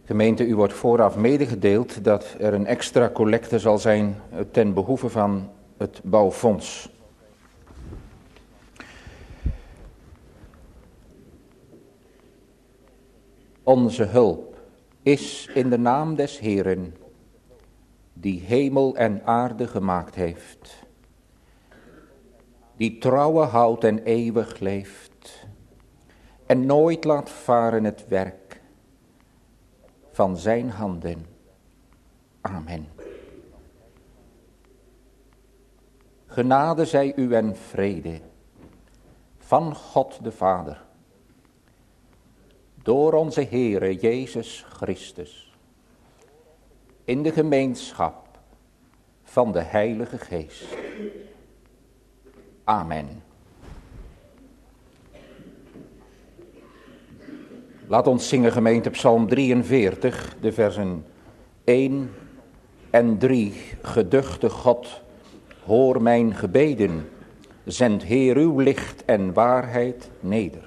Gemeente, u wordt vooraf medegedeeld dat er een extra collecte zal zijn ten behoeve van het bouwfonds. Onze hulp is in de naam des Heeren, die hemel en aarde gemaakt heeft, die trouwe houdt en eeuwig leeft, en nooit laat varen het werk van zijn handen. Amen. Genade zij u en vrede van God de Vader, door onze Heere Jezus Christus, in de gemeenschap van de Heilige Geest. Amen. Laat ons zingen, gemeente, Psalm 43, de versen 1 en 3. Geduchte God, hoor mijn gebeden, zend Heer uw licht en waarheid neder.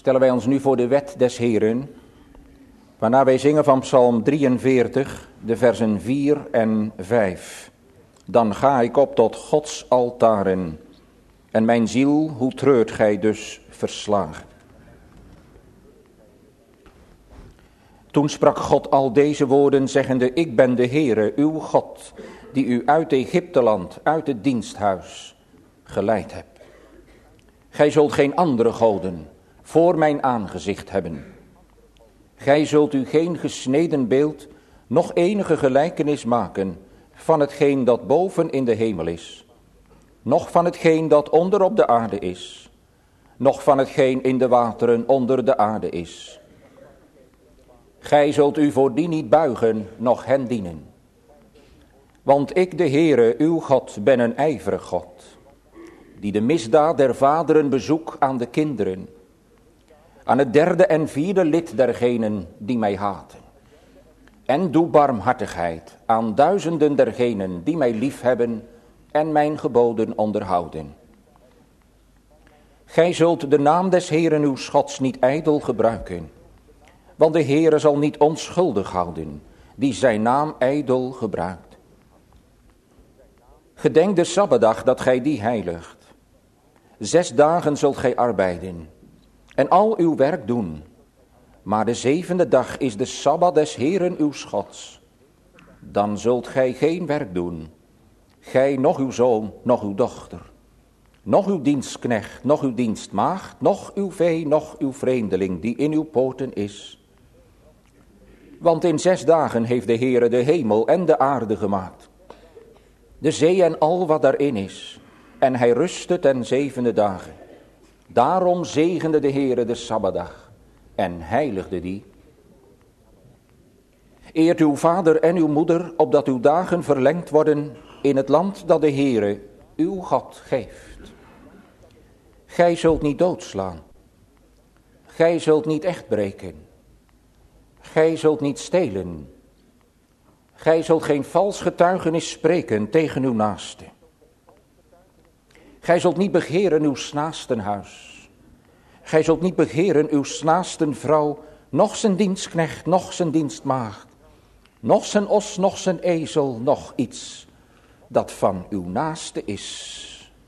stellen wij ons nu voor de wet des Heeren, waarna wij zingen van Psalm 43, de versen 4 en 5. Dan ga ik op tot Gods altaren, en mijn ziel, hoe treurt gij dus verslagen. Toen sprak God al deze woorden, zeggende, ik ben de Heere, uw God, die u uit Egypteland, uit het diensthuis, geleid hebt. Gij zult geen andere goden voor mijn aangezicht hebben. Gij zult u geen gesneden beeld, noch enige gelijkenis maken van hetgeen dat boven in de hemel is, noch van hetgeen dat onder op de aarde is, noch van hetgeen in de wateren onder de aarde is. Gij zult u voor die niet buigen, noch hen dienen. Want ik, de Heere, uw God, ben een ijverig God, die de misdaad der vaderen bezoek aan de kinderen, aan het derde en vierde lid dergenen die mij haten. En doe barmhartigheid aan duizenden dergenen die mij liefhebben en mijn geboden onderhouden. Gij zult de naam des Heeren uw Gods niet ijdel gebruiken, want de Heere zal niet onschuldig houden, die zijn naam ijdel gebruikt. Gedenk de Sabbatdag dat gij die heiligt. 6 dagen zult gij arbeiden en al uw werk doen. Maar de 7e dag is de Sabbat des Heeren uw Gods. Dan zult gij geen werk doen, gij, noch uw zoon, noch uw dochter, noch uw dienstknecht, noch uw dienstmaagd, noch uw vee, noch uw vreemdeling die in uw poorten is. Want in 6 dagen heeft de Heere de hemel en de aarde gemaakt, de zee en al wat daarin is, en hij rustte ten 7e dagen. Daarom zegende de Heere de Sabbatdag en heiligde die. Eert uw vader en uw moeder, opdat uw dagen verlengd worden in het land dat de Heere uw God geeft. Gij zult niet doodslaan. Gij zult niet echt breken. Gij zult niet stelen. Gij zult geen vals getuigenis spreken tegen uw naaste. Gij zult niet begeren uw naasten huis. Gij zult niet begeren uw naasten vrouw, noch zijn dienstknecht, noch zijn dienstmaagd, noch zijn os, noch zijn ezel, noch iets dat van uw naaste is.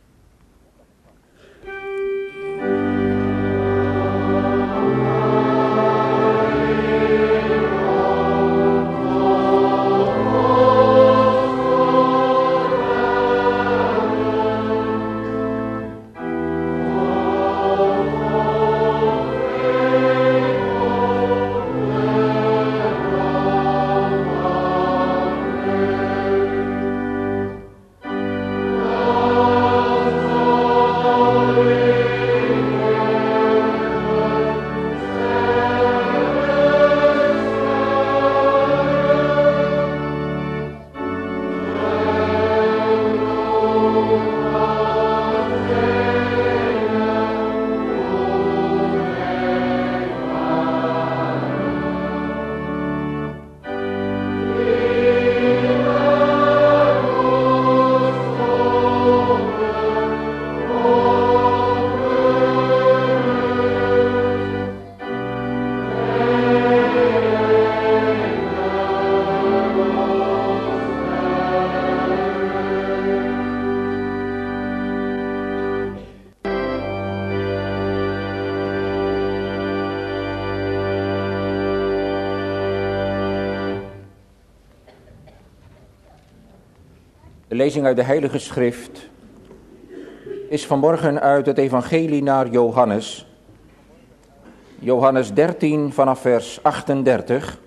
De lezing uit de Heilige Schrift is vanmorgen uit het evangelie naar Johannes. Johannes 13 vanaf vers 38.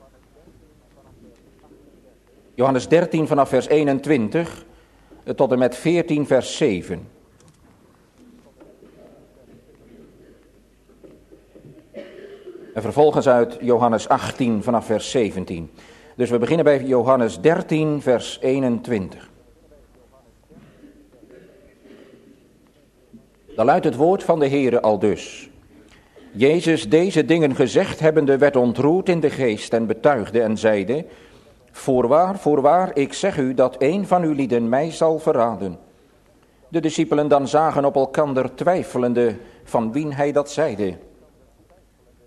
Johannes 13 vanaf vers 21 tot en met 14 vers 7. En vervolgens uit Johannes 18 vanaf vers 17. Dus we beginnen bij Johannes 13 vers 21. Dan luidt het woord van de Heere aldus. Jezus deze dingen gezegd hebbende werd ontroerd in de geest en betuigde en zeide: Voorwaar, voorwaar, ik zeg u dat een van uw lieden mij zal verraden. De discipelen dan zagen op elkander twijfelende van wien hij dat zeide.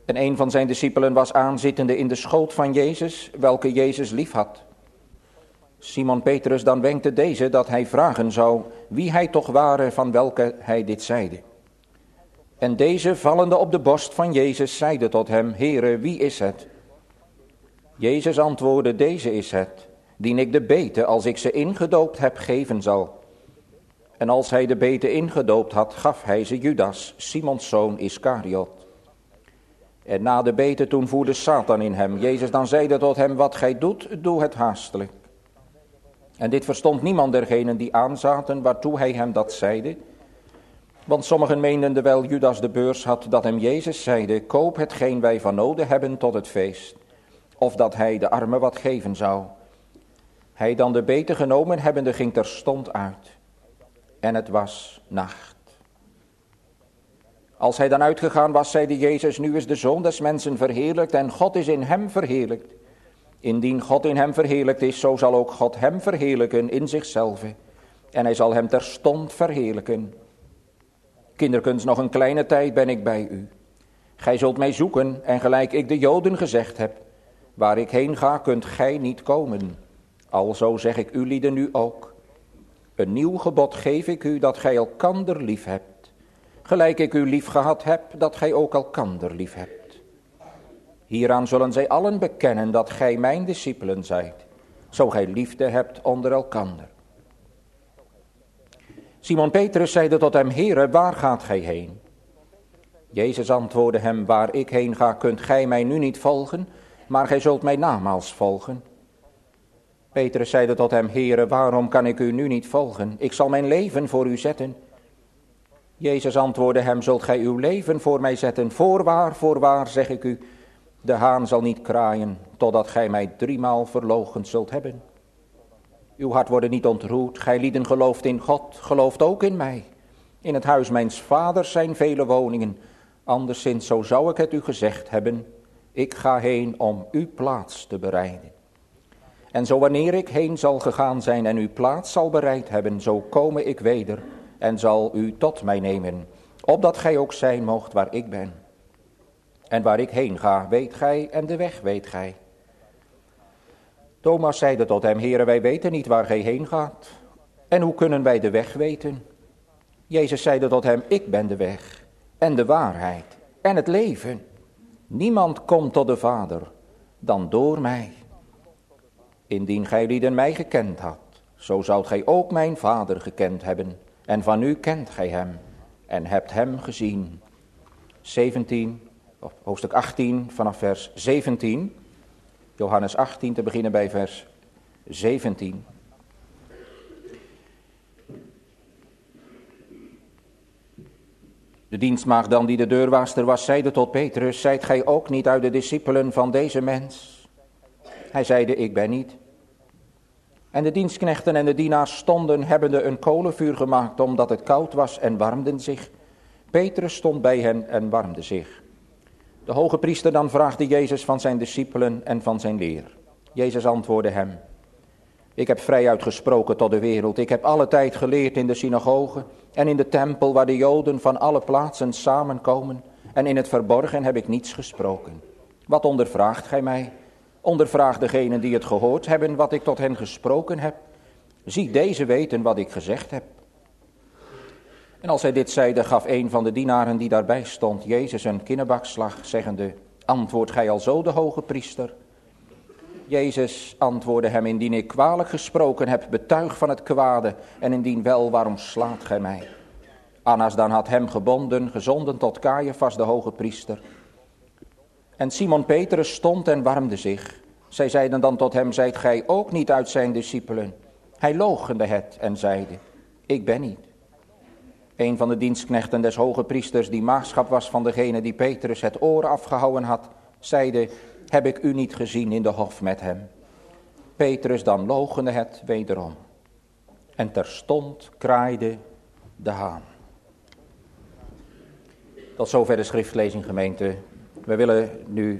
En een van zijn discipelen was aanzittende in de schoot van Jezus, welke Jezus lief had. Simon Petrus dan wenkte deze dat hij vragen zou wie hij toch ware van welke hij dit zeide. En deze, vallende op de borst van Jezus, zeide tot hem: Heere, wie is het? Jezus antwoordde: Deze is het, dien ik de bete, als ik ze ingedoopt heb, geven zal. En als hij de bete ingedoopt had, gaf hij ze Judas, Simons zoon Iskariot. En na de bete toen voerde Satan in hem. Jezus dan zeide tot hem: Wat gij doet, doe het haastelijk. En dit verstond niemand dergenen die aanzaten, waartoe hij hem dat zeide. Want sommigen meenden, terwijl Judas de beurs had, dat hem Jezus zeide: Koop hetgeen wij van noden hebben tot het feest. Of dat hij de armen wat geven zou. Hij dan de bete genomen hebbende ging terstond uit. En het was nacht. Als hij dan uitgegaan was, zeide Jezus: Nu is de Zoon des mensen verheerlijkt en God is in hem verheerlijkt. Indien God in hem verheerlijkt is, zo zal ook God hem verheerlijken in zichzelf. En hij zal hem terstond verheerlijken. Kinderkens, nog een kleine tijd ben ik bij u. Gij zult mij zoeken en gelijk ik de Joden gezegd heb, waar ik heen ga, kunt gij niet komen. Alzo zeg ik u lieden nu ook. Een nieuw gebod geef ik u, dat gij elkander lief hebt. Gelijk ik u lief gehad heb, dat gij ook elkander lief hebt. Hieraan zullen zij allen bekennen dat gij mijn discipelen zijt, zo gij liefde hebt onder elkander. Simon Petrus zeide tot hem: Heere, waar gaat gij heen? Jezus antwoordde hem: Waar ik heen ga, kunt gij mij nu niet volgen, maar gij zult mij namaals volgen. Petrus zeide tot hem: Heere, waarom kan ik u nu niet volgen? Ik zal mijn leven voor u zetten. Jezus antwoordde hem: Zult gij uw leven voor mij zetten? Voorwaar, zeg ik u, de haan zal niet kraaien, totdat gij mij 3-maal verloochend zult hebben. Uw hart wordt niet ontroerd, gij lieden gelooft in God, gelooft ook in mij. In het huis mijns vaders zijn vele woningen, anderszins zo zou ik het u gezegd hebben. Ik ga heen om uw plaats te bereiden. En zo wanneer ik heen zal gegaan zijn en uw plaats zal bereid hebben, zo komme ik weder en zal u tot mij nemen, opdat gij ook zijn moogt waar ik ben. En waar ik heen ga, weet gij, en de weg weet gij. Thomas zeide tot hem: Heere, wij weten niet waar gij heen gaat. En hoe kunnen wij de weg weten? Jezus zeide tot hem: Ik ben de weg en de waarheid en het leven. Niemand komt tot de Vader dan door mij. Indien gij lieden mij gekend had, zo zoudt gij ook mijn Vader gekend hebben. En van u kent gij hem en hebt hem gezien. Hoofdstuk 18 vanaf vers 17. Johannes 18 te beginnen bij vers 17. De dienstmaagd dan die de deurwaarster was, zeide tot Petrus: Zijt gij ook niet uit de discipelen van deze mens? Hij zeide: Ik ben niet. En de dienstknechten en de dienaars stonden, hebbende een kolenvuur gemaakt, omdat het koud was, en warmden zich. Petrus stond bij hen en warmde zich. De hoge priester dan vraagde Jezus van zijn discipelen en van zijn leer. Jezus antwoordde hem: Ik heb vrijuit gesproken tot de wereld. Ik heb alle tijd geleerd in de synagoge en in de tempel, waar de Joden van alle plaatsen samenkomen. En in het verborgen heb ik niets gesproken. Wat ondervraagt gij mij? Ondervraag degenen die het gehoord hebben, wat ik tot hen gesproken heb. Zie, deze weten wat ik gezegd heb. En als hij dit zeide, gaf een van de dienaren die daarbij stond Jezus een kinnebakslag, zeggende: Antwoordt gij alzo de hoge priester? Jezus antwoordde hem: Indien ik kwalijk gesproken heb, betuig van het kwade, en indien wel, waarom slaat gij mij? Annas dan had hem gebonden, gezonden tot Caiaphas de hoge priester. En Simon Petrus stond en warmde zich. Zij zeiden dan tot hem: Zijt gij ook niet uit zijn discipelen? Hij loochende het en zeide: Ik ben niet. Een van de dienstknechten des hoge priesters, die maagschap was van degene die Petrus het oor afgehouwen had, zeide: Heb ik u niet gezien in de hof met hem? Petrus dan loochende het wederom. En terstond kraaide de haan. Tot zover de schriftlezing, gemeente. We willen nu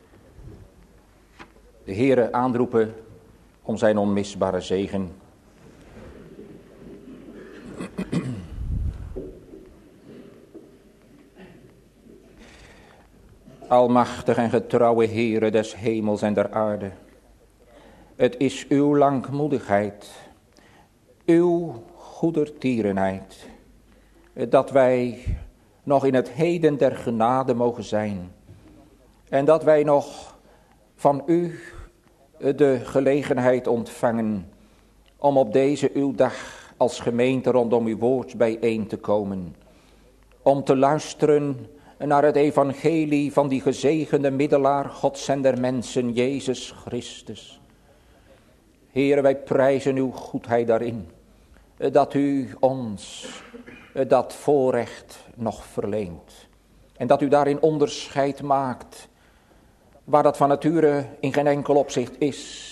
de Heere aanroepen om zijn onmisbare zegen. almachtig en getrouwe Heere des hemels en der aarde. Het is uw langmoedigheid, uw goedertierenheid, dat wij nog in het heden der genade mogen zijn. En dat wij nog van u de gelegenheid ontvangen om op deze uw dag als gemeente rondom uw woord bijeen te komen. Om te luisteren naar het evangelie van die gezegende middelaar Gods en der mensen, Jezus Christus. Heere, wij prijzen uw goedheid daarin, dat u ons dat voorrecht nog verleent. En dat u daarin onderscheid maakt, waar dat van nature in geen enkel opzicht is.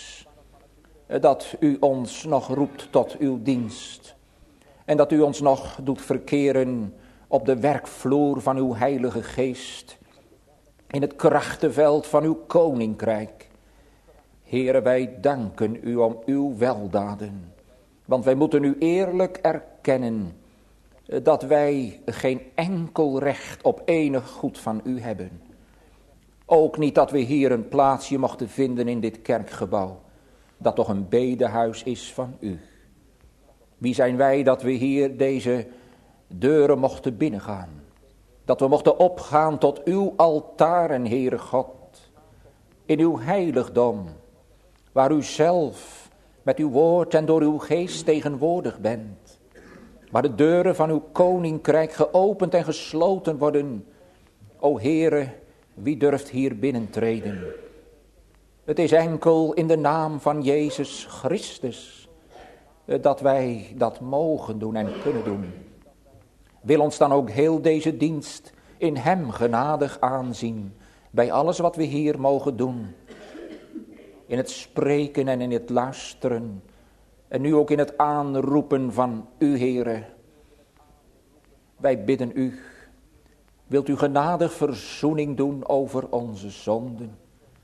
Dat u ons nog roept tot uw dienst. En dat u ons nog doet verkeren op de werkvloer van uw heilige geest. In het krachtenveld van uw koninkrijk. Heere, wij danken u om uw weldaden. Want wij moeten u eerlijk erkennen dat wij geen enkel recht op enig goed van u hebben. Ook niet dat we hier een plaatsje mochten vinden in dit kerkgebouw, dat toch een bedehuis is van u. Wie zijn wij dat we hier deze deuren mochten binnengaan? Dat we mochten opgaan tot uw altaren, Heere God, in uw heiligdom, waar u zelf met uw woord en door uw geest tegenwoordig bent. Waar de deuren van uw koninkrijk geopend en gesloten worden. O Heere, wie durft hier binnentreden? Het is enkel in de naam van Jezus Christus dat wij dat mogen doen en kunnen doen. Wil ons dan ook heel deze dienst in hem genadig aanzien, bij alles wat we hier mogen doen. In het spreken en in het luisteren, en nu ook in het aanroepen van u, Heere. Wij bidden u, wilt u genadig verzoening doen over onze zonden.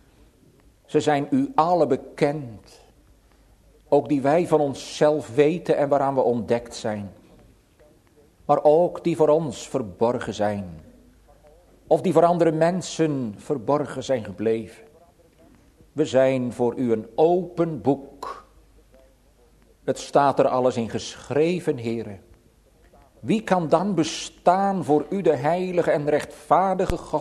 Ze zijn u alle bekend, ook die wij van onszelf weten en waaraan we ontdekt zijn. Maar ook die voor ons verborgen zijn, of die voor andere mensen verborgen zijn gebleven. We zijn voor u een open boek. Het staat er alles in geschreven, Heere. Wie kan dan bestaan voor u, de heilige en rechtvaardige God?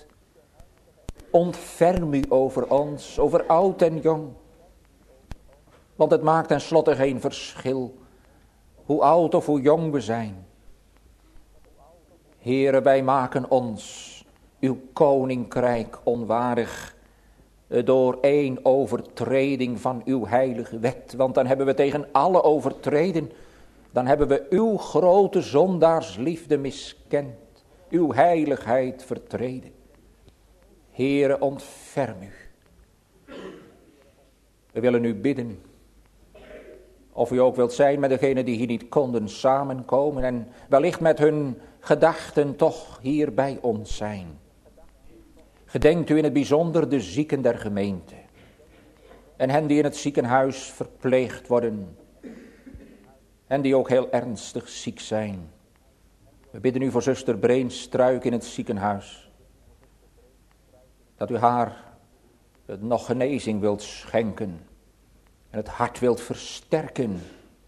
Ontferm u over ons, over oud en jong. Want het maakt tenslotte geen verschil hoe oud of hoe jong we zijn. Heere, wij maken ons uw koninkrijk onwaardig door één overtreding van uw heilige wet. Want dan hebben we tegen alle overtreden, dan hebben we uw grote zondaarsliefde miskend, uw heiligheid vertreden. Heere, ontferm u. We willen u bidden, of u ook wilt zijn met degenen die hier niet konden samenkomen en wellicht met hun gedachten toch hier bij ons zijn. Gedenkt u in het bijzonder de zieken der gemeente en hen die in het ziekenhuis verpleegd worden en die ook heel ernstig ziek zijn. We bidden u voor zuster Breenstruik in het ziekenhuis, dat u haar nog genezing wilt schenken en het hart wilt versterken.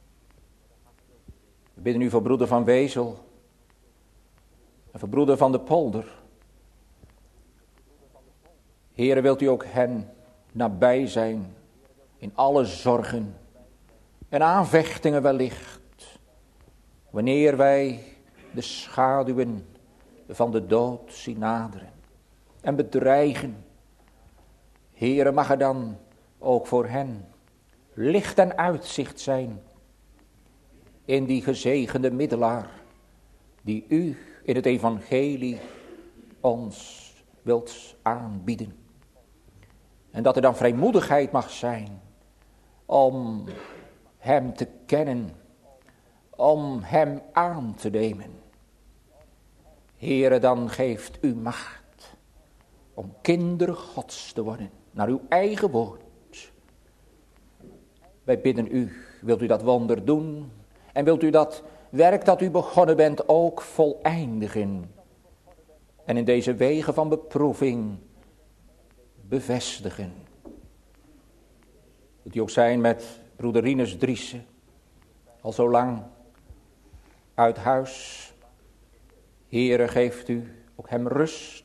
We bidden u voor broeder Van Wezel en voor broeder Van de Polder. Heere, wilt u ook hen nabij zijn in alle zorgen en aanvechtingen wellicht, wanneer wij de schaduwen van de dood zien naderen en bedreigen. Heere, mag er dan ook voor hen licht en uitzicht zijn in die gezegende middelaar die u in het evangelie ons wilt aanbieden. En dat er dan vrijmoedigheid mag zijn om hem te kennen, om hem aan te nemen. Heere, dan geeft u macht om kinderen Gods te worden, naar uw eigen woord. Wij bidden u, wilt u dat wonder doen en wilt u dat werk dat u begonnen bent ook voleindigen. en in deze wegen van beproeving bevestigen. Dat die ook zijn met broeder Rinus Driessen, al zo lang uit huis. Heere, geeft u ook hem rust.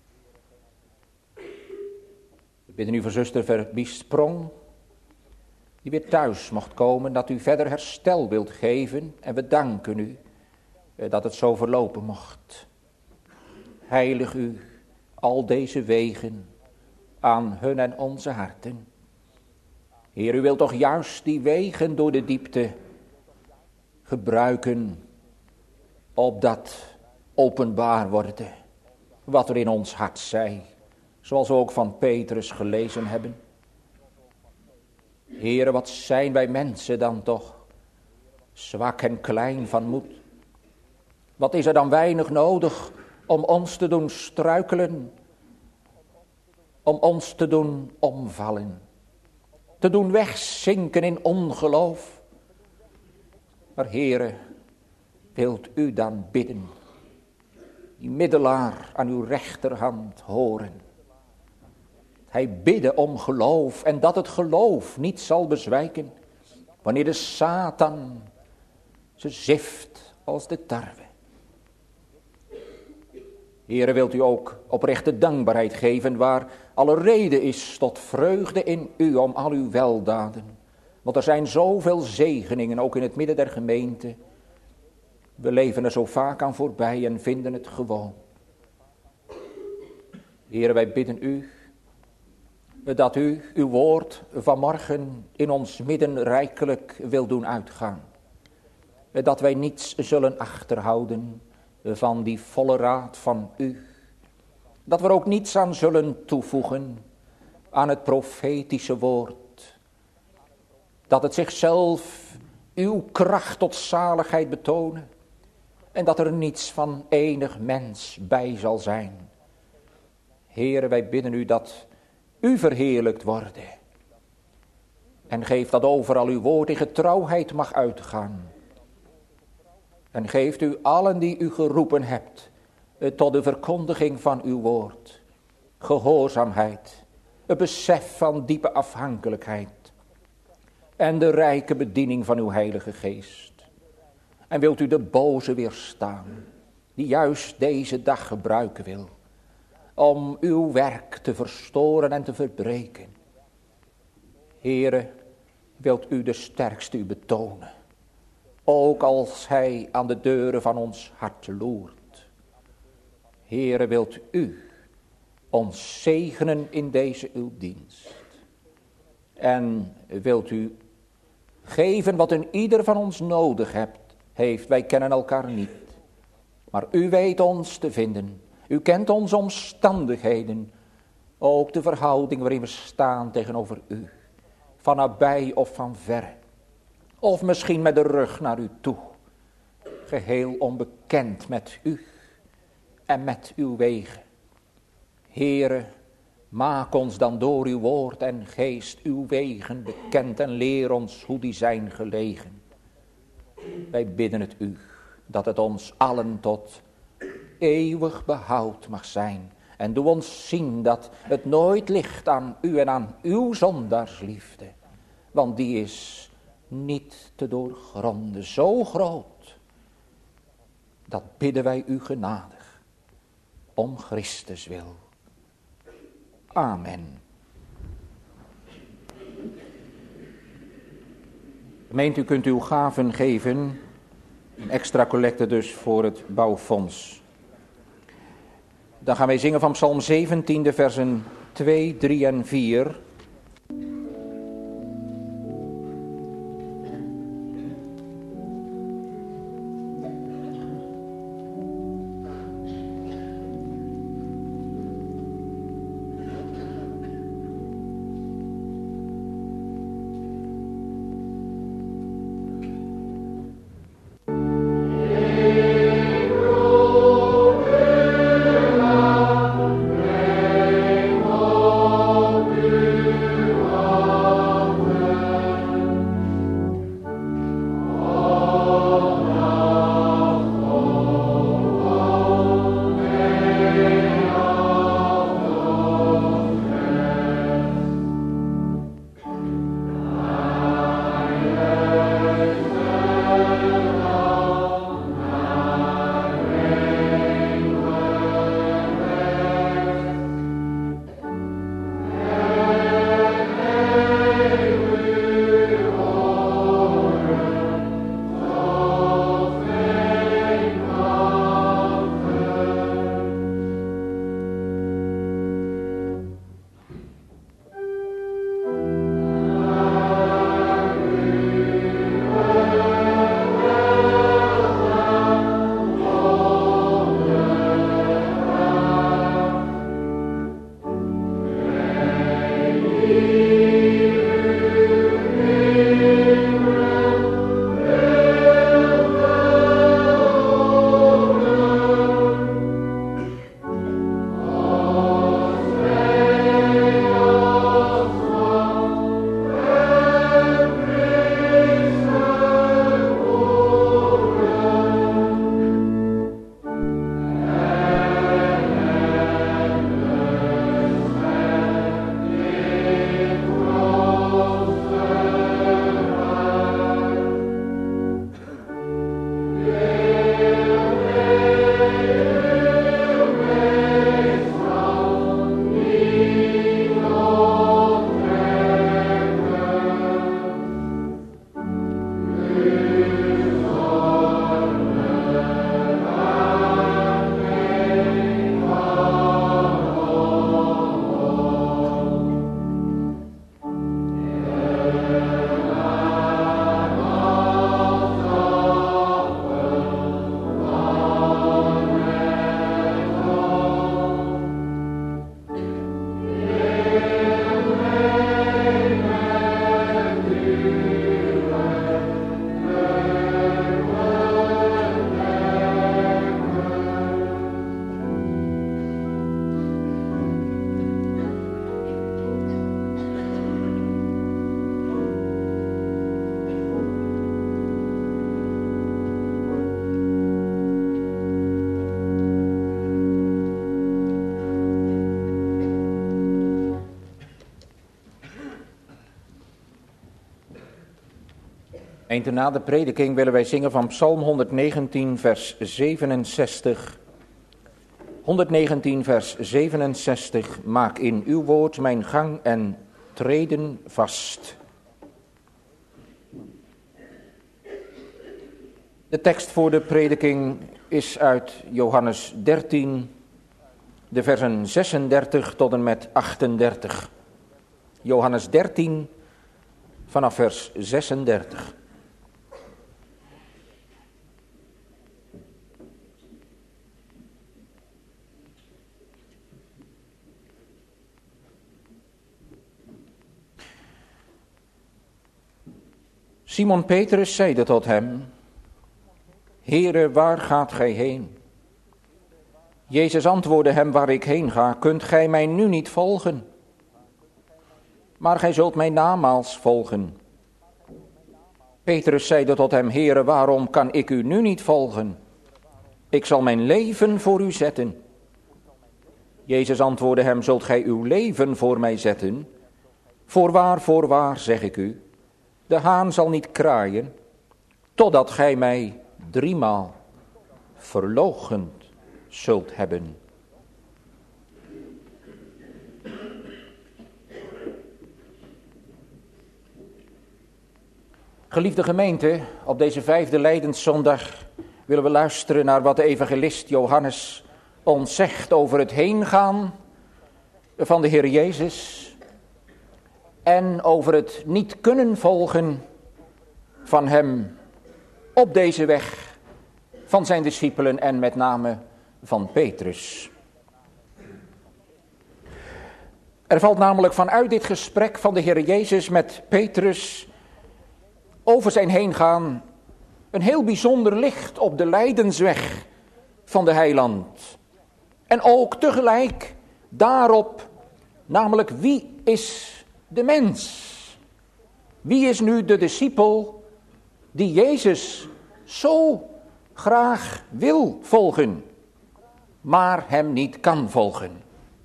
We bidden u voor zuster Verbiesprong, die weer thuis mocht komen, dat u verder herstel wilt geven. En we danken u dat het zo verlopen mocht. Heilig u al deze wegen aan hun en onze harten. Heer, u wilt toch juist die wegen door de diepte gebruiken, opdat openbaar worden wat er in ons hart zij, zoals we ook van Petrus gelezen hebben. Heere, wat zijn wij mensen dan toch zwak en klein van moed. Wat is er dan weinig nodig om ons te doen struikelen, om ons te doen omvallen, te doen wegzinken in ongeloof. Maar Heere, wilt u dan bidden, die middelaar aan uw rechterhand horen. Hij bidde om geloof en dat het geloof niet zal bezwijken, wanneer de Satan ze zift als de tarwe. Heere, wilt u ook oprechte dankbaarheid geven waar alle reden is tot vreugde in u om al uw weldaden. Want er zijn zoveel zegeningen, ook in het midden der gemeente. We leven er zo vaak aan voorbij en vinden het gewoon. Heere, wij bidden u dat u uw woord vanmorgen in ons midden rijkelijk wil doen uitgaan. Dat wij niets zullen achterhouden van die volle raad van u. Dat we er ook niets aan zullen toevoegen aan het profetische woord. Dat het zichzelf uw kracht tot zaligheid betonen. En dat er niets van enig mens bij zal zijn. Heere, wij bidden u dat u verheerlijkt worden. En geef dat overal uw woord in getrouwheid mag uitgaan. En geeft u allen die u geroepen hebt tot de verkondiging van uw woord gehoorzaamheid, het besef van diepe afhankelijkheid en de rijke bediening van uw Heilige Geest. En wilt u de boze weerstaan, die juist deze dag gebruiken wil, om uw werk te verstoren en te verbreken. Heere, wilt u de sterkste u betonen, ook als hij aan de deuren van ons hart loert. Heere, wilt u ons zegenen in deze uw dienst. En wilt u geven wat een ieder van ons nodig heeft. Wij kennen elkaar niet. Maar u weet ons te vinden. U kent onze omstandigheden. Ook de verhouding waarin we staan tegenover u. Van nabij of van verre. Of misschien met de rug naar u toe. Geheel onbekend met u. En met uw wegen. Heere, maak ons dan door uw woord en geest uw wegen bekend. En leer ons hoe die zijn gelegen. Wij bidden het u. Dat het ons allen tot eeuwig behoud mag zijn. En doe ons zien dat het nooit ligt aan u en aan uw zondaarsliefde. Want die is niet te doorgronden, zo groot. Dat bidden wij u genadig. Om Christus wil. Amen. Gemeente, u kunt uw gaven geven. Een extra collecte dus voor het bouwfonds. Dan gaan wij zingen van Psalm 17, de versen 2, 3 en 4. Gemeente, na de prediking willen wij zingen van Psalm 119, vers 67. 119, vers 67. Maak in uw woord mijn gang en treden vast. De tekst voor de prediking is uit Johannes 13, de versen 36 tot en met 38. Johannes 13, vanaf vers 36. Simon Petrus zeide tot hem: Heere, waar gaat gij heen? Jezus antwoordde hem: Waar ik heen ga, kunt gij mij nu niet volgen. Maar gij zult mij namaals volgen. Petrus zeide tot hem: Heere, waarom kan ik u nu niet volgen? Ik zal mijn leven voor u zetten. Jezus antwoordde hem: Zult gij uw leven voor mij zetten? Voorwaar, zeg ik u, de haan zal niet kraaien, totdat gij mij 3-maal verloochend zult hebben. Geliefde gemeente, op deze 5e Lijdenszondag willen we luisteren naar wat de evangelist Johannes ons zegt over het heengaan van de Heer Jezus en over het niet kunnen volgen van hem op deze weg van zijn discipelen en met name van Petrus. Er valt namelijk vanuit dit gesprek van de Heer Jezus met Petrus over zijn heengaan een heel bijzonder licht op de lijdensweg van de heiland. En ook tegelijk daarop, namelijk wie is de mens? Wie is nu de discipel die Jezus zo graag wil volgen, maar hem niet kan volgen?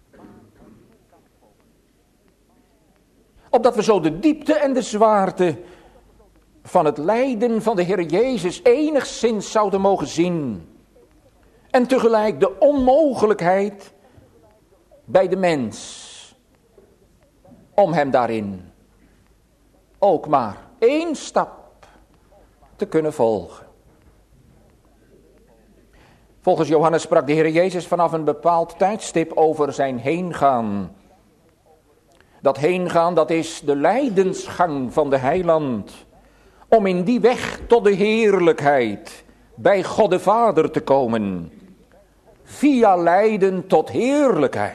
Opdat we zo de diepte en de zwaarte van het lijden van de Heer Jezus enigszins zouden mogen zien. En tegelijk de onmogelijkheid bij de mens om hem daarin ook maar 1 stap te kunnen volgen. Volgens Johannes sprak de Heer Jezus vanaf een bepaald tijdstip over zijn heengaan. Dat heengaan, dat is de lijdensgang van de heiland, om in die weg tot de heerlijkheid bij God de Vader te komen. Via lijden tot heerlijkheid.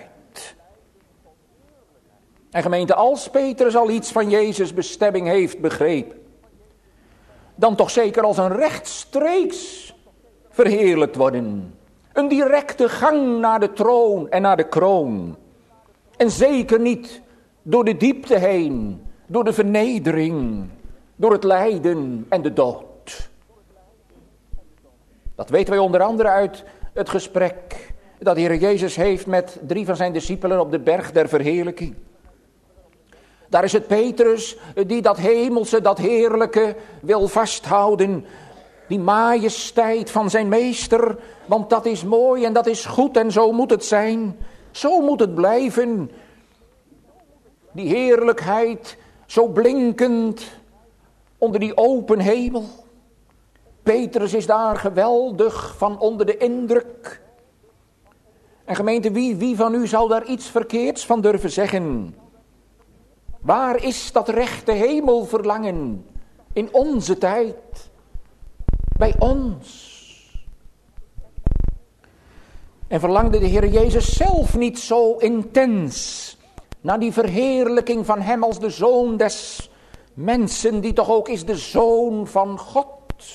En gemeente, als Petrus al iets van Jezus' bestemming heeft begrepen, dan toch zeker als een rechtstreeks verheerlijkt worden. Een directe gang naar de troon en naar de kroon. En zeker niet door de diepte heen, door de vernedering, door het lijden en de dood. Dat weten wij onder andere uit het gesprek dat de Heer Jezus heeft met 3 van zijn discipelen op de berg der verheerlijking. Daar is het Petrus die dat hemelse, dat heerlijke wil vasthouden. Die majesteit van zijn meester, want dat is mooi en dat is goed en zo moet het zijn. Zo moet het blijven. Die heerlijkheid, zo blinkend onder die open hemel. Petrus is daar geweldig van onder de indruk. En gemeente, wie van u zou daar iets verkeerds van durven zeggen? Waar is dat rechte hemelverlangen in onze tijd? Bij ons. En verlangde de Heer Jezus zelf niet zo intens naar die verheerlijking van hem als de Zoon des mensen, die toch ook is de Zoon van God?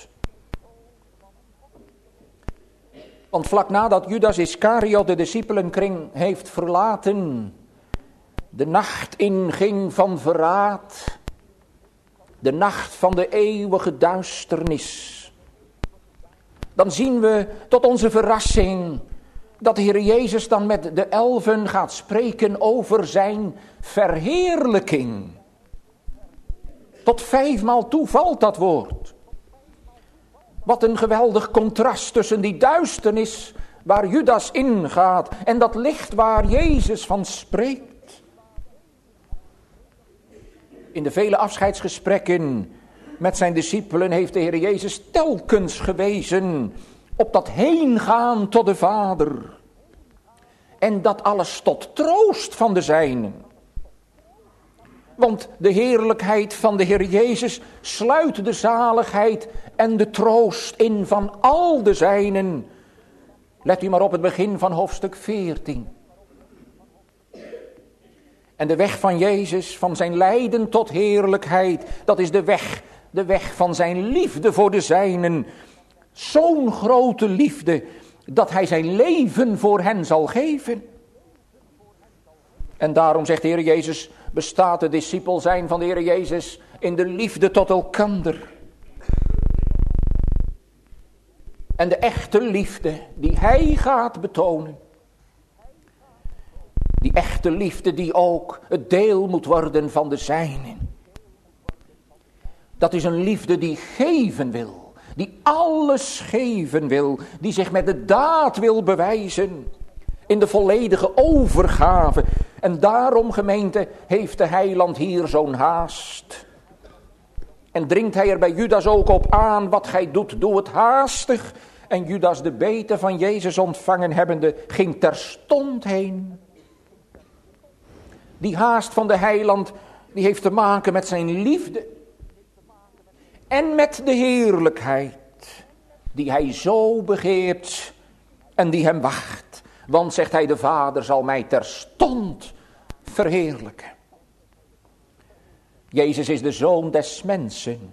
Want vlak nadat Judas Iscariot de discipelenkring heeft verlaten, de nacht inging van verraad, de nacht van de eeuwige duisternis, dan zien we tot onze verrassing dat de Heer Jezus dan met de 11 gaat spreken over zijn verheerlijking. Tot 5 maal toe valt dat woord. Wat een geweldig contrast tussen die duisternis waar Judas ingaat en dat licht waar Jezus van spreekt. In de vele afscheidsgesprekken met zijn discipelen heeft de Heer Jezus telkens gewezen op dat heengaan tot de Vader. En dat alles tot troost van de zijnen. Want de heerlijkheid van de Heer Jezus sluit de zaligheid en de troost in van al de zijnen. Let u maar op het begin van hoofdstuk 14. En de weg van Jezus, van zijn lijden tot heerlijkheid, dat is de weg van zijn liefde voor de zijnen. Zo'n grote liefde dat hij zijn leven voor hen zal geven. En daarom zegt de Heer Jezus, bestaat de discipel zijn van de Heer Jezus in de liefde tot elkander. En de echte liefde die hij gaat betonen. Die echte liefde die ook het deel moet worden van de zijnen. Dat is een liefde die geven wil. Die alles geven wil. Die zich met de daad wil bewijzen. In de volledige overgave. En daarom, gemeente, heeft de heiland hier zo'n haast. En dringt hij er bij Judas ook op aan, wat gij doet, doe het haastig. En Judas, de bete van Jezus ontvangen hebbende, ging terstond heen. Die haast van de heiland, die heeft te maken met zijn liefde. En met de heerlijkheid, die hij zo begeert en die hem wacht. Want, zegt hij, de Vader zal mij terstond verheerlijken. Jezus is de Zoon des mensen.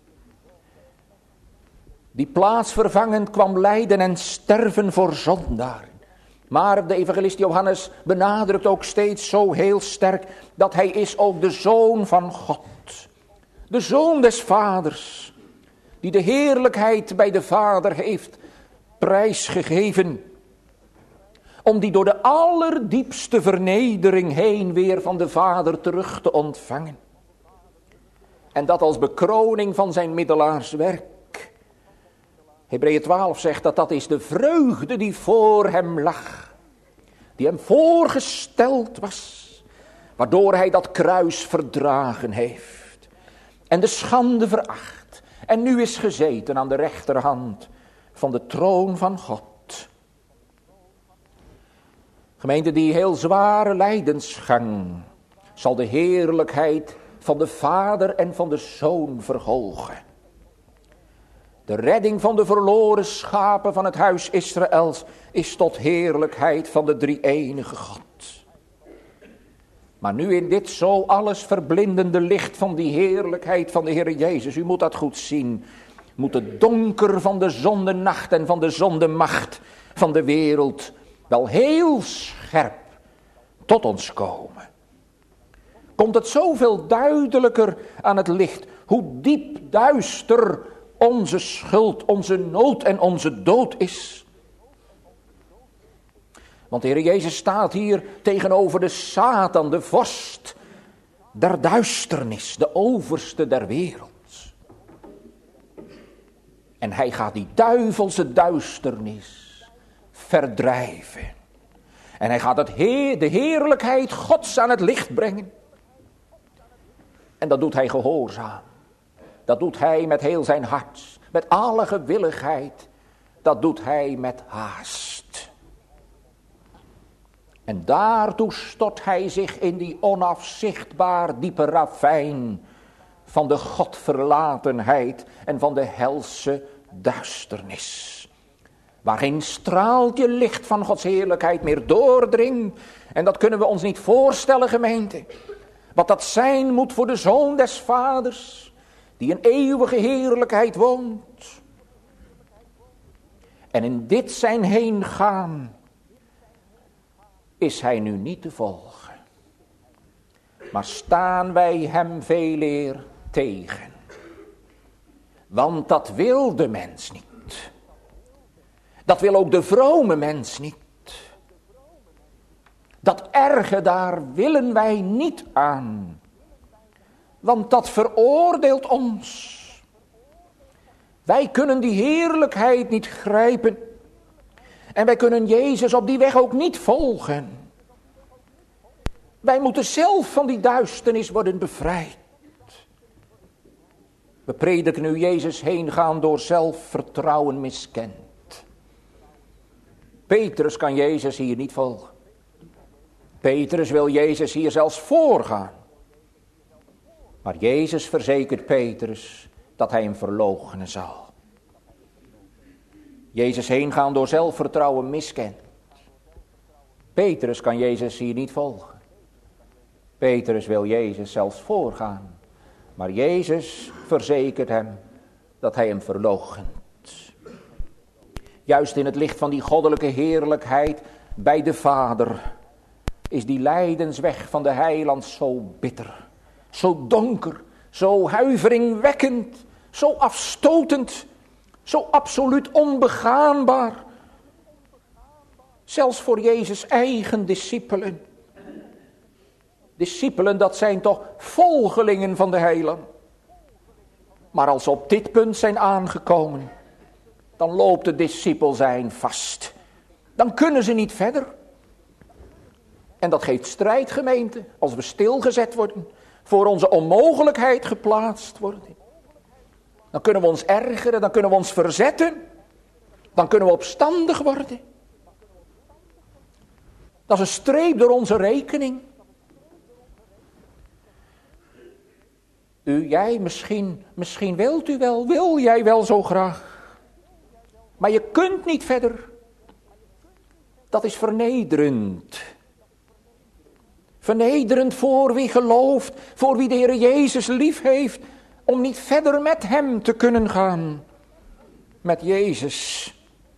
Die plaatsvervangend kwam lijden en sterven voor zondaren. Maar de evangelist Johannes benadrukt ook steeds zo heel sterk dat hij is ook de Zoon van God. De Zoon des Vaders, die de heerlijkheid bij de Vader heeft prijsgegeven. Om die door de allerdiepste vernedering heen weer van de Vader terug te ontvangen. En dat als bekroning van zijn middelaarswerk. Hebreeën 12 zegt dat is de vreugde die voor hem lag. Die hem voorgesteld was. Waardoor hij dat kruis verdragen heeft. En de schande veracht. En nu is gezeten aan de rechterhand van de troon van God. Gemeente, die heel zware lijdensgang zal de heerlijkheid van de Vader en van de Zoon verhogen. De redding van de verloren schapen van het huis Israëls is tot heerlijkheid van de drie-enige God. Maar nu in dit zo alles verblindende licht van die heerlijkheid van de Heer Jezus, u moet dat goed zien, moet het donker van de zondenacht en van de zondemacht van de wereld wel heel scherp tot ons komen. Komt het zoveel duidelijker aan het licht, hoe diep duister onze schuld, onze nood en onze dood is. Want de Heer Jezus staat hier tegenover de Satan, de vorst der duisternis, de overste der wereld. En hij gaat die duivelse duisternis verdrijven. En hij gaat de heerlijkheid Gods aan het licht brengen. En dat doet hij gehoorzaam. Dat doet hij met heel zijn hart. Met alle gewilligheid. Dat doet hij met haast. En daartoe stort hij zich in die onafzichtbaar diepe ravijn van de godverlatenheid en van de helse duisternis. Waar geen straaltje licht van Gods heerlijkheid meer doordringt. En dat kunnen we ons niet voorstellen, gemeente. Wat dat zijn moet voor de Zoon des Vaders, die in eeuwige heerlijkheid woont. En in dit zijn heengaan is hij nu niet te volgen. Maar staan wij hem veeleer tegen. Want dat wil de mens niet. Dat wil ook de vrome mens niet. Dat erge, daar willen wij niet aan. Want dat veroordeelt ons. Wij kunnen die heerlijkheid niet grijpen. En wij kunnen Jezus op die weg ook niet volgen. Wij moeten zelf van die duisternis worden bevrijd. We prediken nu Jezus heen gaan door zelfvertrouwen miskend. Petrus kan Jezus hier niet volgen. Petrus wil Jezus hier zelfs voorgaan. Maar Jezus verzekert Petrus dat hij hem verloochenen zal. Jezus heen gaan door zelfvertrouwen miskend. Petrus kan Jezus hier niet volgen. Petrus wil Jezus zelfs voorgaan. Maar Jezus verzekert hem dat hij hem verloochent. Juist in het licht van die goddelijke heerlijkheid bij de Vader is die lijdensweg van de heiland zo bitter, zo donker, zo huiveringwekkend, zo afstotend, zo absoluut onbegaanbaar. Zelfs voor Jezus' eigen discipelen. Discipelen, dat zijn toch volgelingen van de heiland. Maar als ze op dit punt zijn aangekomen, dan loopt het discipel zijn vast. Dan kunnen ze niet verder. En dat geeft strijd, gemeente, als we stilgezet worden, voor onze onmogelijkheid geplaatst worden. Dan kunnen we ons ergeren, dan kunnen we ons verzetten, dan kunnen we opstandig worden. Dat is een streep door onze rekening. Jij misschien wilt u wel, wil jij wel zo graag. Maar je kunt niet verder. Dat is vernederend. Vernederend voor wie gelooft, voor wie de Heer Jezus lief heeft, om niet verder met hem te kunnen gaan. Met Jezus.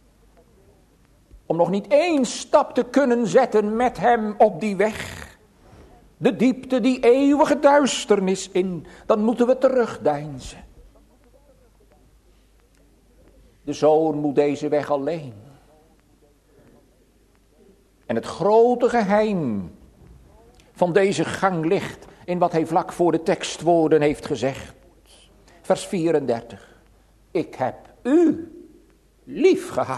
Om nog niet één stap te kunnen zetten met hem op die weg. De diepte, die eeuwige duisternis in, dan moeten we terugdeinzen. De Zoon moet deze weg alleen. En het grote geheim van deze gang ligt in wat hij vlak voor de tekstwoorden heeft gezegd. Vers 34. Ik heb u lief gehad.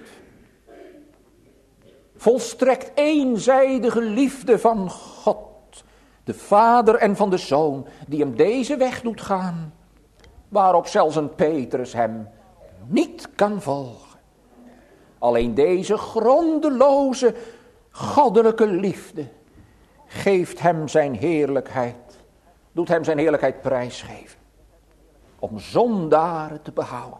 Volstrekt eenzijdige liefde van God, de Vader en van de Zoon, die hem deze weg doet gaan, waarop zelfs een Petrus hem niet kan volgen. Alleen deze grondeloze, goddelijke liefde geeft hem zijn heerlijkheid, doet hem zijn heerlijkheid prijsgeven, om zondaren te behouden.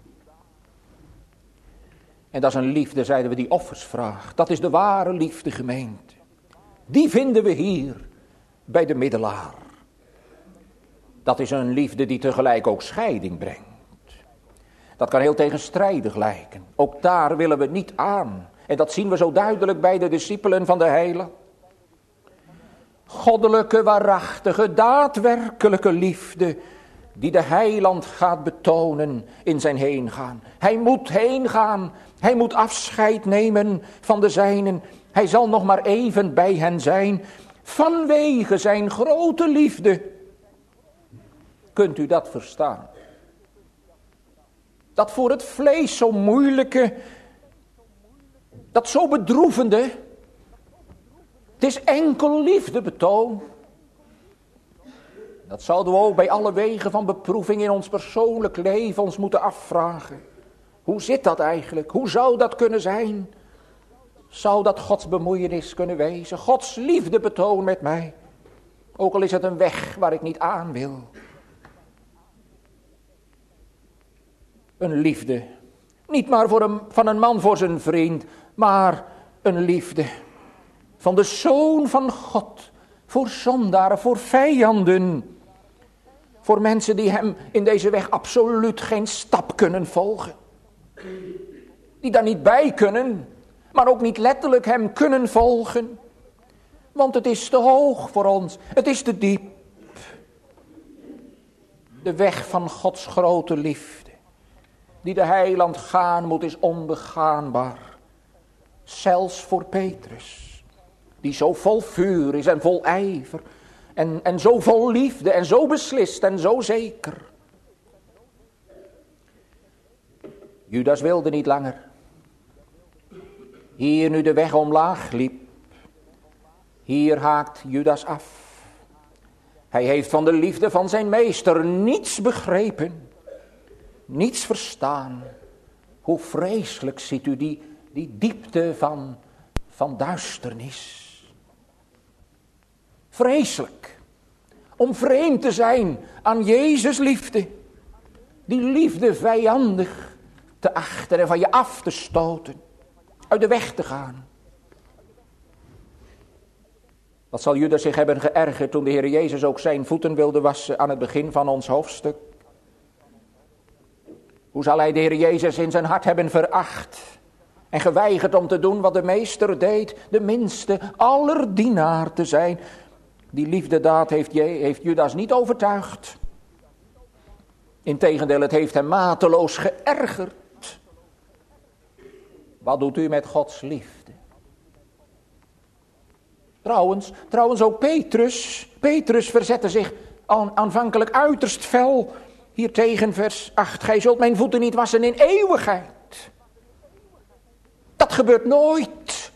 En dat is een liefde, zeiden we, die offers vraagt. Dat is de ware liefde, gemeente. Die vinden we hier bij de middelaar. Dat is een liefde die tegelijk ook scheiding brengt. Dat kan heel tegenstrijdig lijken. Ook daar willen we niet aan. En dat zien we zo duidelijk bij de discipelen van de heiland. Goddelijke, waarachtige, daadwerkelijke liefde die de heiland gaat betonen in zijn heengaan. Hij moet heengaan. Hij moet afscheid nemen van de zijnen. Hij zal nog maar even bij hen zijn. Vanwege zijn grote liefde. Kunt u dat verstaan? Dat voor het vlees zo moeilijke, dat zo bedroevende. Het is enkel liefdebetoon. Dat zouden we ook bij alle wegen van beproeving in ons persoonlijk leven ons moeten afvragen. Hoe zit dat eigenlijk? Hoe zou dat kunnen zijn? Zou dat Gods bemoeienis kunnen wezen? Gods liefdebetoon met mij? Ook al is het een weg waar ik niet aan wil. Een liefde. Niet maar van een man voor zijn vriend, maar een liefde van de Zoon van God. Voor zondaren, voor vijanden. Voor mensen die hem in deze weg absoluut geen stap kunnen volgen. Die daar niet bij kunnen, maar ook niet letterlijk hem kunnen volgen. Want het is te hoog voor ons, het is te diep. De weg van Gods grote liefde, die de heiland gaan moet, is onbegaanbaar. Zelfs voor Petrus, die zo vol vuur is en vol ijver. En zo vol liefde en zo beslist en zo zeker. Judas wilde niet langer. Hier nu de weg omlaag liep. Hier haakt Judas af. Hij heeft van de liefde van zijn meester niets begrepen. Niets verstaan. Hoe vreselijk ziet u die diepte van duisternis. Vreselijk. Om vreemd te zijn aan Jezus liefde. Die liefde vijandig te achten en van je af te stoten. Uit de weg te gaan. Wat zal Judas zich hebben geërgerd toen de Heer Jezus ook zijn voeten wilde wassen aan het begin van ons hoofdstuk? Hoe zal hij de Heer Jezus in zijn hart hebben veracht en geweigerd om te doen wat de meester deed, de minste aller dienaar te zijn? Die liefdedaad heeft Judas niet overtuigd. Integendeel, het heeft hem mateloos geërgerd. Wat doet u met Gods liefde? Trouwens ook Petrus. Petrus verzette zich aanvankelijk uiterst fel. Hier tegen vers 8. Gij zult mijn voeten niet wassen in eeuwigheid. Dat gebeurt nooit.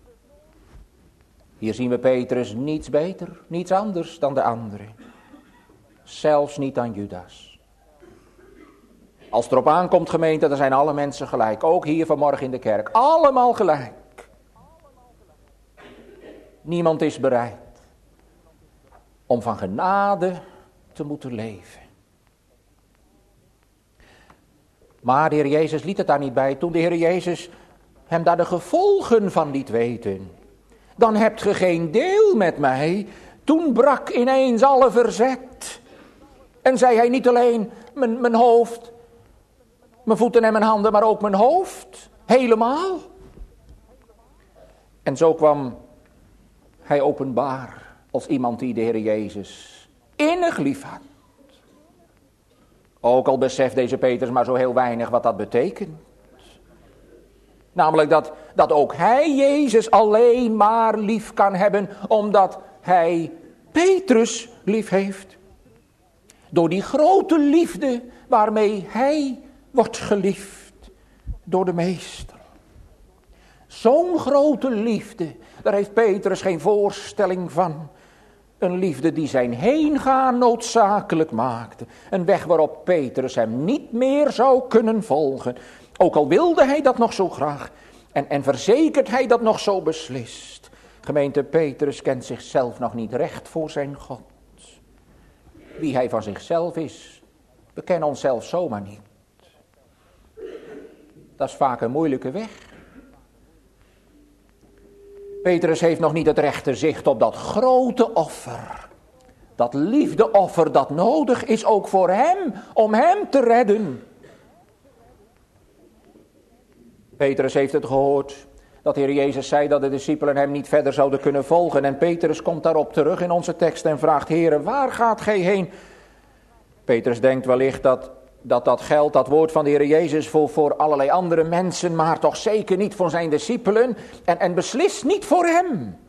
Hier zien we Petrus niets beter, niets anders dan de anderen. Zelfs niet aan Judas. Als het erop aankomt, gemeente, dan zijn alle mensen gelijk. Ook hier vanmorgen in de kerk. Allemaal gelijk. Niemand is bereid om van genade te moeten leven. Maar de Heer Jezus liet het daar niet bij. Toen de Heer Jezus hem daar de gevolgen van liet weten. Dan hebt ge geen deel met mij. Toen brak ineens alle verzet. En zei hij niet alleen mijn hoofd, mijn voeten en mijn handen, maar ook mijn hoofd. Helemaal. En zo kwam hij openbaar als iemand die de Heer Jezus innig lief had. Ook al beseft deze Petrus maar zo heel weinig wat dat betekent. Namelijk dat ook hij Jezus alleen maar lief kan hebben omdat hij Petrus lief heeft. Door die grote liefde waarmee hij wordt geliefd door de meester. Zo'n grote liefde, daar heeft Petrus geen voorstelling van. Een liefde die zijn heengaan noodzakelijk maakte. Een weg waarop Petrus hem niet meer zou kunnen volgen. Ook al wilde hij dat nog zo graag. En verzekert hij dat nog zo beslist. Gemeente, Petrus kent zichzelf nog niet recht voor zijn God. Wie hij van zichzelf is, we kennen onszelf zomaar niet. Dat is vaak een moeilijke weg. Petrus heeft nog niet het rechte zicht op dat grote offer. Dat liefdeoffer dat nodig is ook voor hem, om hem te redden. Petrus heeft het gehoord dat de Heer Jezus zei dat de discipelen hem niet verder zouden kunnen volgen. En Petrus komt daarop terug in onze tekst en vraagt: Heere, waar gaat gij heen? Petrus denkt wellicht dat geldt, dat woord van de Heer Jezus voor allerlei andere mensen, maar toch zeker niet voor zijn discipelen en beslist niet voor hem.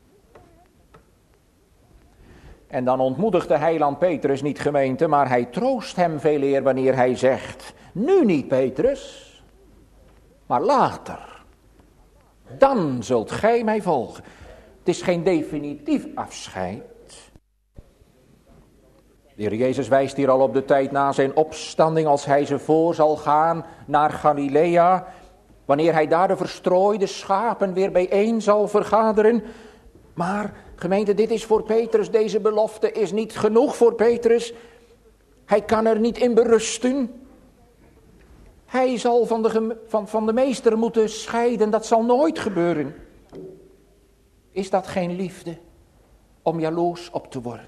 En dan ontmoedigt de heiland Petrus niet, gemeente, maar hij troost hem veel eer wanneer hij zegt: nu niet, Petrus, maar later. Dan zult gij mij volgen. Het is geen definitief afscheid. De Heer Jezus wijst hier al op de tijd na zijn opstanding als hij ze voor zal gaan naar Galilea. Wanneer hij daar de verstrooide schapen weer bijeen zal vergaderen. Maar gemeente, dit is voor Petrus, deze belofte is niet genoeg voor Petrus. Hij kan er niet in berusten. Hij zal van de meester moeten scheiden, dat zal nooit gebeuren. Is dat geen liefde om jaloers op te worden?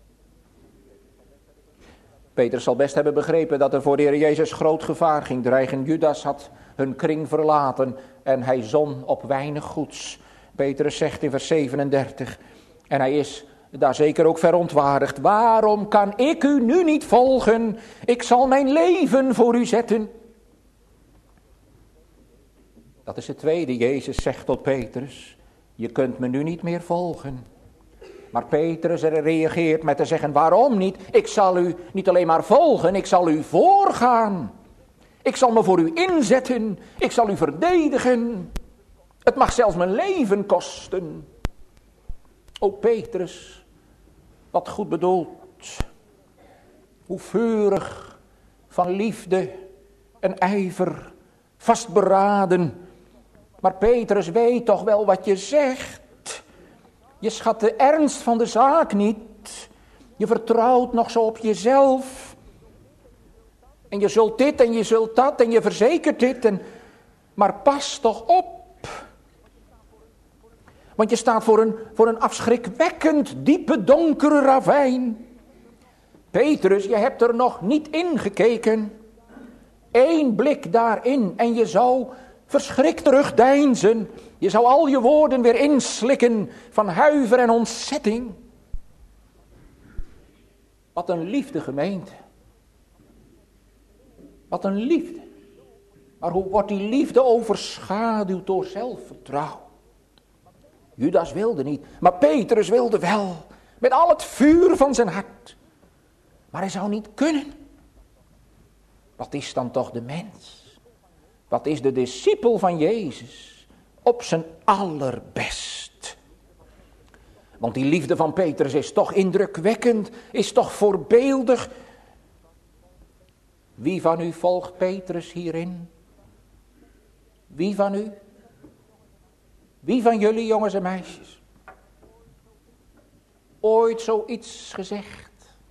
Petrus zal best hebben begrepen dat er voor de Heer Jezus groot gevaar ging dreigen. Judas had hun kring verlaten en hij zon op weinig goeds. Petrus zegt in vers 37, en hij is daar zeker ook verontwaardigd: waarom kan ik u nu niet volgen? Ik zal mijn leven voor u zetten. Dat is het tweede. Jezus zegt tot Petrus: je kunt me nu niet meer volgen. Maar Petrus reageert met te zeggen, waarom niet? Ik zal u niet alleen maar volgen, ik zal u voorgaan. Ik zal me voor u inzetten, ik zal u verdedigen. Het mag zelfs mijn leven kosten. O Petrus, wat goed bedoeld. Hoe vurig van liefde en ijver, vastberaden. Maar Petrus weet toch wel wat je zegt. Je schat de ernst van de zaak niet. Je vertrouwt nog zo op jezelf. En je zult dit en je zult dat en je verzekert dit. Maar pas toch op. Want je staat voor een afschrikwekkend diepe donkere ravijn. Petrus, je hebt er nog niet in gekeken. 1 blik daarin en je zou verschrikt terugdeinzen. Je zou al je woorden weer inslikken van huiver en ontzetting. Wat een liefde, gemeente. Wat een liefde. Maar hoe wordt die liefde overschaduwd door zelfvertrouwen? Judas wilde niet, maar Petrus wilde wel. Met al het vuur van zijn hart. Maar hij zou niet kunnen. Wat is dan toch de mens? Wat is de discipel van Jezus? Op zijn allerbest. Want die liefde van Petrus is toch indrukwekkend, is toch voorbeeldig. Wie van u volgt Petrus hierin? Wie van u? Wie van jullie, jongens en meisjes? Ooit zoiets gezegd?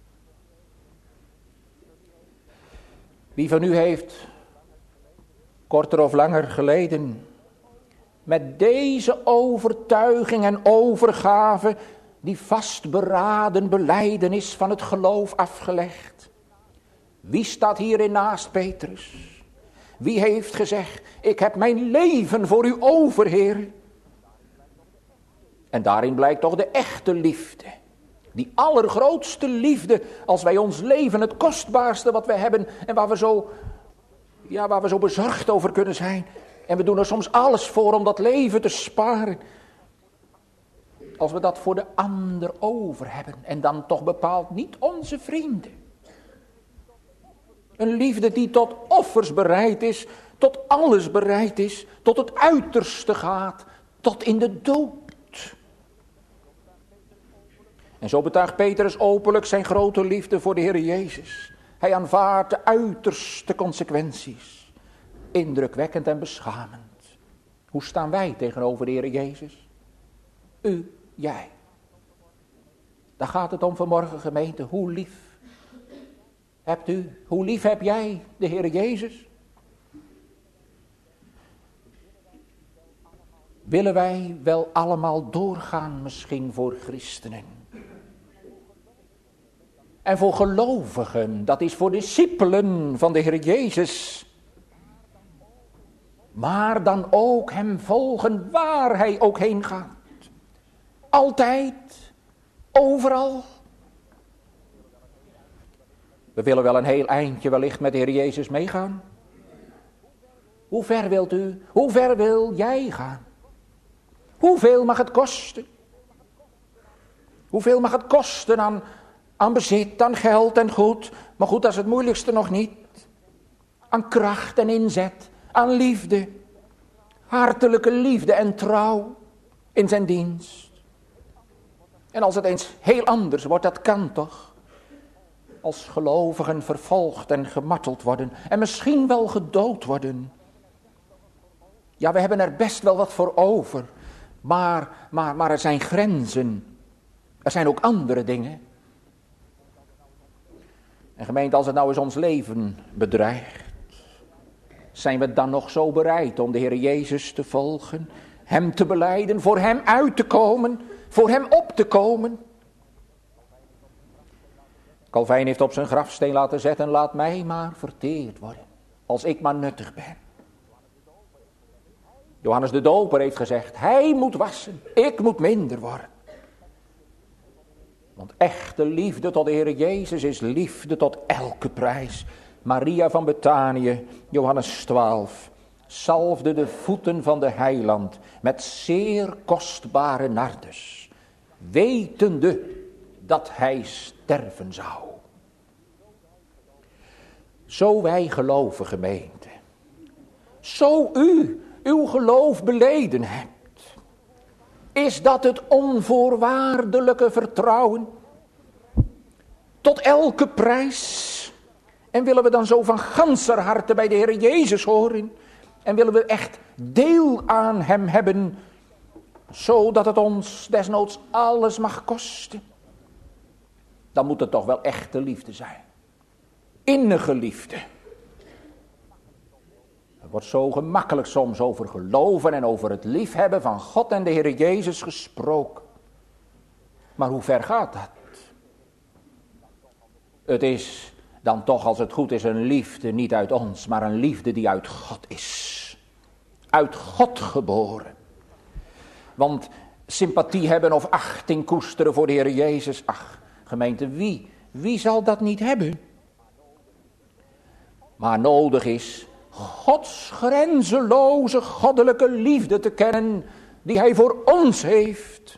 Wie van u heeft, korter of langer geleden, met deze overtuiging en overgave die vastberaden belijdenis van het geloof afgelegd? Wie staat hierin naast Petrus? Wie heeft gezegd, ik heb mijn leven voor u over, Heer? En daarin blijkt toch de echte liefde. Die allergrootste liefde, als wij ons leven, het kostbaarste wat wij hebben en waar we zo bezorgd over kunnen zijn. En we doen er soms alles voor om dat leven te sparen. Als we dat voor de ander over hebben en dan toch bepaald niet onze vrienden. Een liefde die tot offers bereid is, tot alles bereid is, tot het uiterste gaat, tot in de dood. En zo betuigt Petrus openlijk zijn grote liefde voor de Heer Jezus. Hij aanvaardt de uiterste consequenties. Indrukwekkend en beschamend. Hoe staan wij tegenover de Heer Jezus? U, jij. Daar gaat het om vanmorgen, gemeente. Hoe lief hebt u, hoe lief heb jij de Heer Jezus? Willen wij wel allemaal doorgaan misschien voor christenen? En voor gelovigen, dat is voor discipelen van de Heer Jezus. Maar dan ook hem volgen waar hij ook heen gaat. Altijd, overal. We willen wel een heel eindje wellicht met de Heer Jezus meegaan. Hoe ver wilt u, hoe ver wil jij gaan? Hoeveel mag het kosten? Hoeveel mag het kosten aan bezit, aan geld en goed? Maar goed, dat is het moeilijkste nog niet. Aan kracht en inzet, aan liefde. Hartelijke liefde en trouw in zijn dienst. En als het eens heel anders wordt, dat kan toch? Als gelovigen vervolgd en gemarteld worden. En misschien wel gedood worden. Ja, we hebben er best wel wat voor over. Maar er zijn grenzen. Er zijn ook andere dingen. En gemeente, als het nou eens ons leven bedreigt. Zijn we dan nog zo bereid om de Heer Jezus te volgen? Hem te belijden, voor hem uit te komen. Voor hem op te komen. Calvijn heeft op zijn grafsteen laten zetten, laat mij maar verteerd worden. Als ik maar nuttig ben. Johannes de Doper heeft gezegd, hij moet wassen, ik moet minder worden. Want echte liefde tot de Heer Jezus is liefde tot elke prijs. Maria van Betanië, Johannes 12, salfde de voeten van de heiland met zeer kostbare nardes. wetende dat hij sterven zou. Zo wij geloven, gemeente. Zo u uw geloof beleden hebt. Is dat het onvoorwaardelijke vertrouwen? Tot elke prijs. En willen we dan zo van ganser harte bij de Heer Jezus horen? En willen we echt deel aan hem hebben, zodat het ons desnoods alles mag kosten? Dan moet het toch wel echte liefde zijn. Innige liefde. Er wordt zo gemakkelijk soms over geloven en over het liefhebben van God en de Heer Jezus gesproken. Maar hoe ver gaat dat? Het is dan toch, als het goed is, een liefde niet uit ons, maar een liefde die uit God is. Uit God geboren. Want sympathie hebben of achting koesteren voor de Heer Jezus, ach, gemeente, wie zal dat niet hebben? Maar nodig is Gods grenzeloze goddelijke liefde te kennen, die hij voor ons heeft.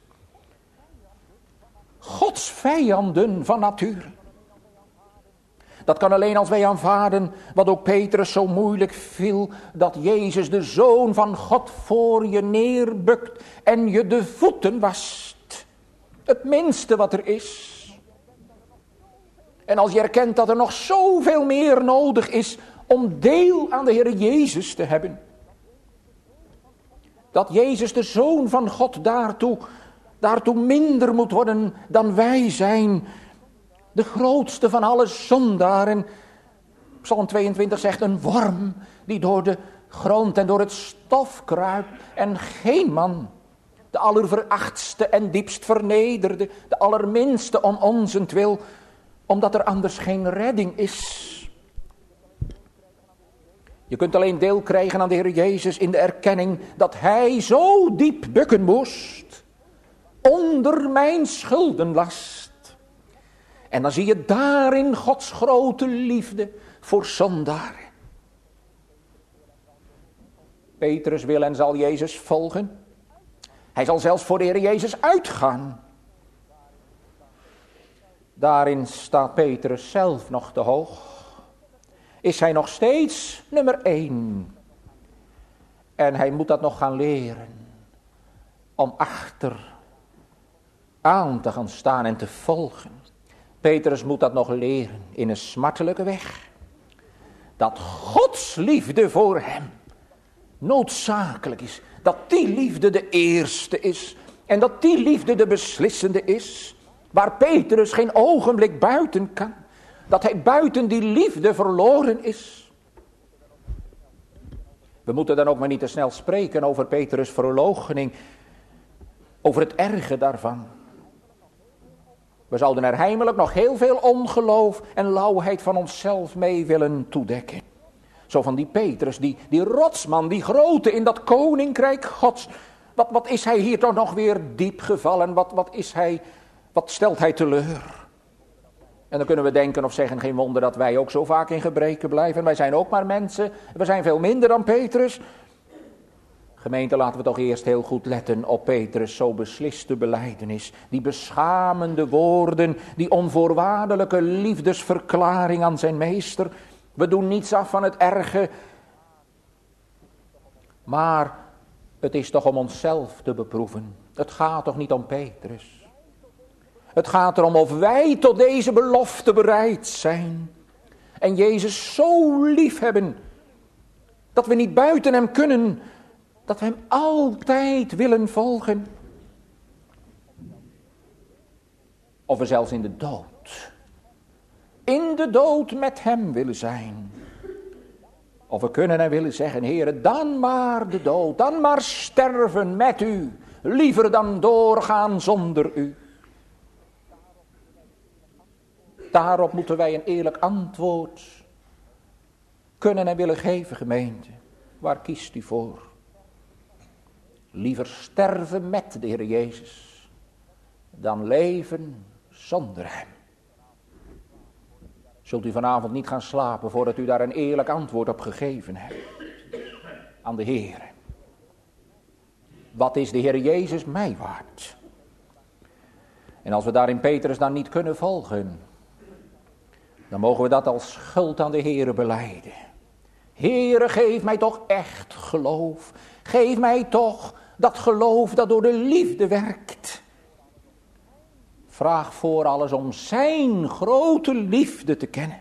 Gods vijanden van nature. Dat kan alleen als wij aanvaarden wat ook Petrus zo moeilijk viel, dat Jezus de Zoon van God voor je neerbukt en je de voeten wast. Het minste wat er is. En als je erkent dat er nog zoveel meer nodig is om deel aan de Heer Jezus te hebben. Dat Jezus de Zoon van God daartoe minder moet worden dan wij zijn. De grootste van alle zondaren. Psalm 22 zegt een worm die door de grond en door het stof kruipt. En geen man, de allerverachtste en diepst vernederde, de allerminste om onzentwil, omdat er anders geen redding is. Je kunt alleen deel krijgen aan de Heer Jezus in de erkenning dat hij zo diep bukken moest onder mijn schuldenlast. En dan zie je daarin Gods grote liefde voor zondaren. Petrus wil en zal Jezus volgen. Hij zal zelfs voor de Heer Jezus uitgaan. Daarin staat Petrus zelf nog te hoog. Is hij nog steeds nummer 1. En hij moet dat nog gaan leren. Om achter aan te gaan staan en te volgen. Petrus moet dat nog leren in een smartelijke weg. Dat Gods liefde voor hem noodzakelijk is. Dat die liefde de eerste is. En dat die liefde de beslissende is. Waar Petrus geen ogenblik buiten kan. Dat hij buiten die liefde verloren is. We moeten dan ook maar niet te snel spreken over Petrus' verloochening. Over het erge daarvan. We zouden er heimelijk nog heel veel ongeloof en lauwheid van onszelf mee willen toedekken. Zo van die Petrus, die rotsman, die grote in dat koninkrijk Gods. Wat is hij hier toch nog weer diep gevallen? Wat stelt hij teleur? En dan kunnen we denken of zeggen, geen wonder dat wij ook zo vaak in gebreken blijven. Wij zijn ook maar mensen, we zijn veel minder dan Petrus. Gemeente, laten we toch eerst heel goed letten op Petrus' zo besliste belijdenis. Die beschamende woorden, die onvoorwaardelijke liefdesverklaring aan zijn meester. We doen niets af van het erge. Maar het is toch om onszelf te beproeven. Het gaat toch niet om Petrus. Het gaat erom of wij tot deze belofte bereid zijn. En Jezus zo lief hebben. Dat we niet buiten hem kunnen. Dat we hem altijd willen volgen. Of we zelfs in de dood. In de dood met hem willen zijn. Of we kunnen en willen zeggen, Heere, dan maar de dood. Dan maar sterven met u. Liever dan doorgaan zonder u. Daarop moeten wij een eerlijk antwoord kunnen en willen geven, gemeente. Waar kiest u voor? Liever sterven met de Heer Jezus dan leven zonder hem. Zult u vanavond niet gaan slapen voordat u daar een eerlijk antwoord op gegeven hebt aan de Heer. Wat is de Heer Jezus mij waard? En als we daarin Petrus dan niet kunnen volgen, dan mogen we dat als schuld aan de Heere belijden. Heere, geef mij toch echt geloof. Geef mij toch dat geloof dat door de liefde werkt. Vraag voor alles om zijn grote liefde te kennen.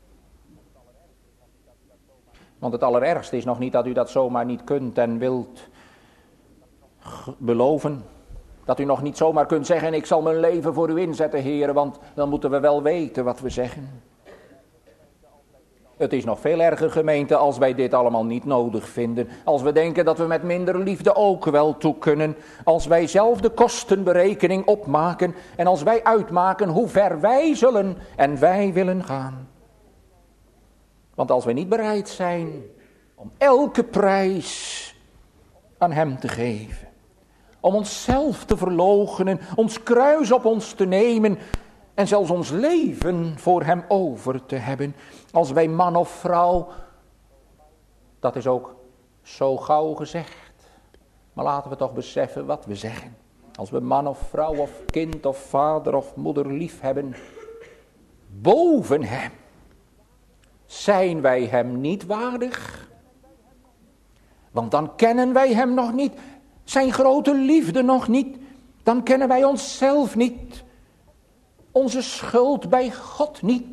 Want het allerergste is nog niet dat u dat zomaar niet kunt en wilt beloven. Dat u nog niet zomaar kunt zeggen, ik zal mijn leven voor u inzetten, Heere, want dan moeten we wel weten wat we zeggen. Het is nog veel erger, gemeente, als wij dit allemaal niet nodig vinden. Als we denken dat we met minder liefde ook wel toe kunnen. Als wij zelf de kostenberekening opmaken. En als wij uitmaken hoe ver wij zullen en wij willen gaan. Want als wij niet bereid zijn om elke prijs aan hem te geven. Om onszelf te verloochenen, ons kruis op ons te nemen en zelfs ons leven voor hem over te hebben. Als wij man of vrouw, dat is ook zo gauw gezegd. Maar laten we toch beseffen wat we zeggen. Als we man of vrouw of kind of vader of moeder lief hebben, boven hem, zijn wij hem niet waardig? Want dan kennen wij hem nog niet, zijn grote liefde nog niet. Dan kennen wij onszelf niet, onze schuld bij God niet.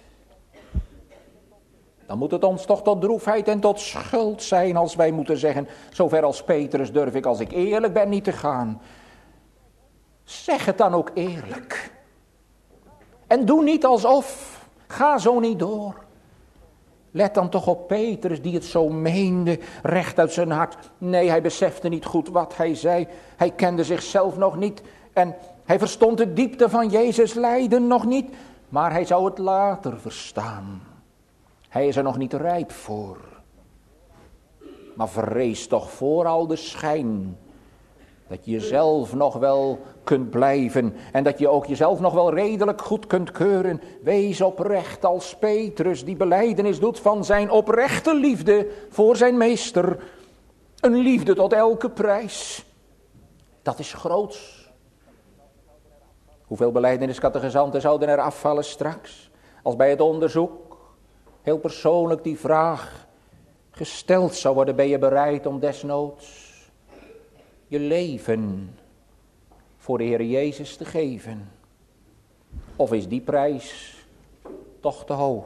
Dan moet het ons toch tot droefheid en tot schuld zijn als wij moeten zeggen, zover als Petrus durf ik als ik eerlijk ben niet te gaan. Zeg het dan ook eerlijk. En doe niet alsof, ga zo niet door. Let dan toch op Petrus die het zo meende, recht uit zijn hart. Nee, hij besefte niet goed wat hij zei. Hij kende zichzelf nog niet en hij verstond de diepte van Jezus' lijden nog niet. Maar hij zou het later verstaan. Hij is er nog niet rijp voor. Maar vrees toch vooral de schijn. Dat je jezelf nog wel kunt blijven. En dat je ook jezelf nog wel redelijk goed kunt keuren. Wees oprecht als Petrus die belijdenis doet van zijn oprechte liefde voor zijn meester. Een liefde tot elke prijs. Dat is groots. Hoeveel belijdeniscategizanten zouden er afvallen straks? Als bij het onderzoek heel persoonlijk die vraag gesteld zou worden, ben je bereid om desnoods je leven voor de Heer Jezus te geven? Of is die prijs toch te hoog?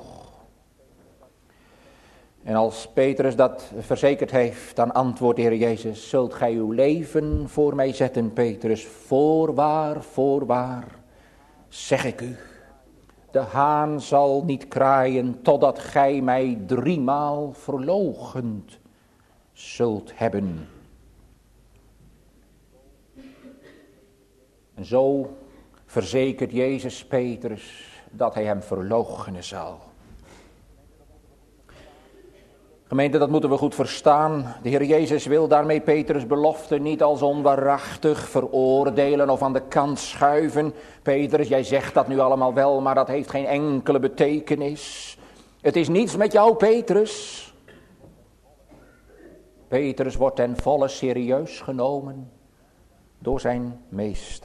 En als Petrus dat verzekerd heeft, dan antwoordt de Heer Jezus, zult gij uw leven voor mij zetten, Petrus? Voorwaar, zeg ik u. De haan zal niet kraaien totdat gij mij 3 maal verloochend zult hebben. En zo verzekert Jezus Petrus dat hij hem verloochenen zal. Gemeente, dat moeten we goed verstaan. De Heer Jezus wil daarmee Petrus' belofte niet als onwaarachtig veroordelen of aan de kant schuiven. Petrus, jij zegt dat nu allemaal wel, maar dat heeft geen enkele betekenis. Het is niets met jou, Petrus. Petrus wordt ten volle serieus genomen door zijn meester.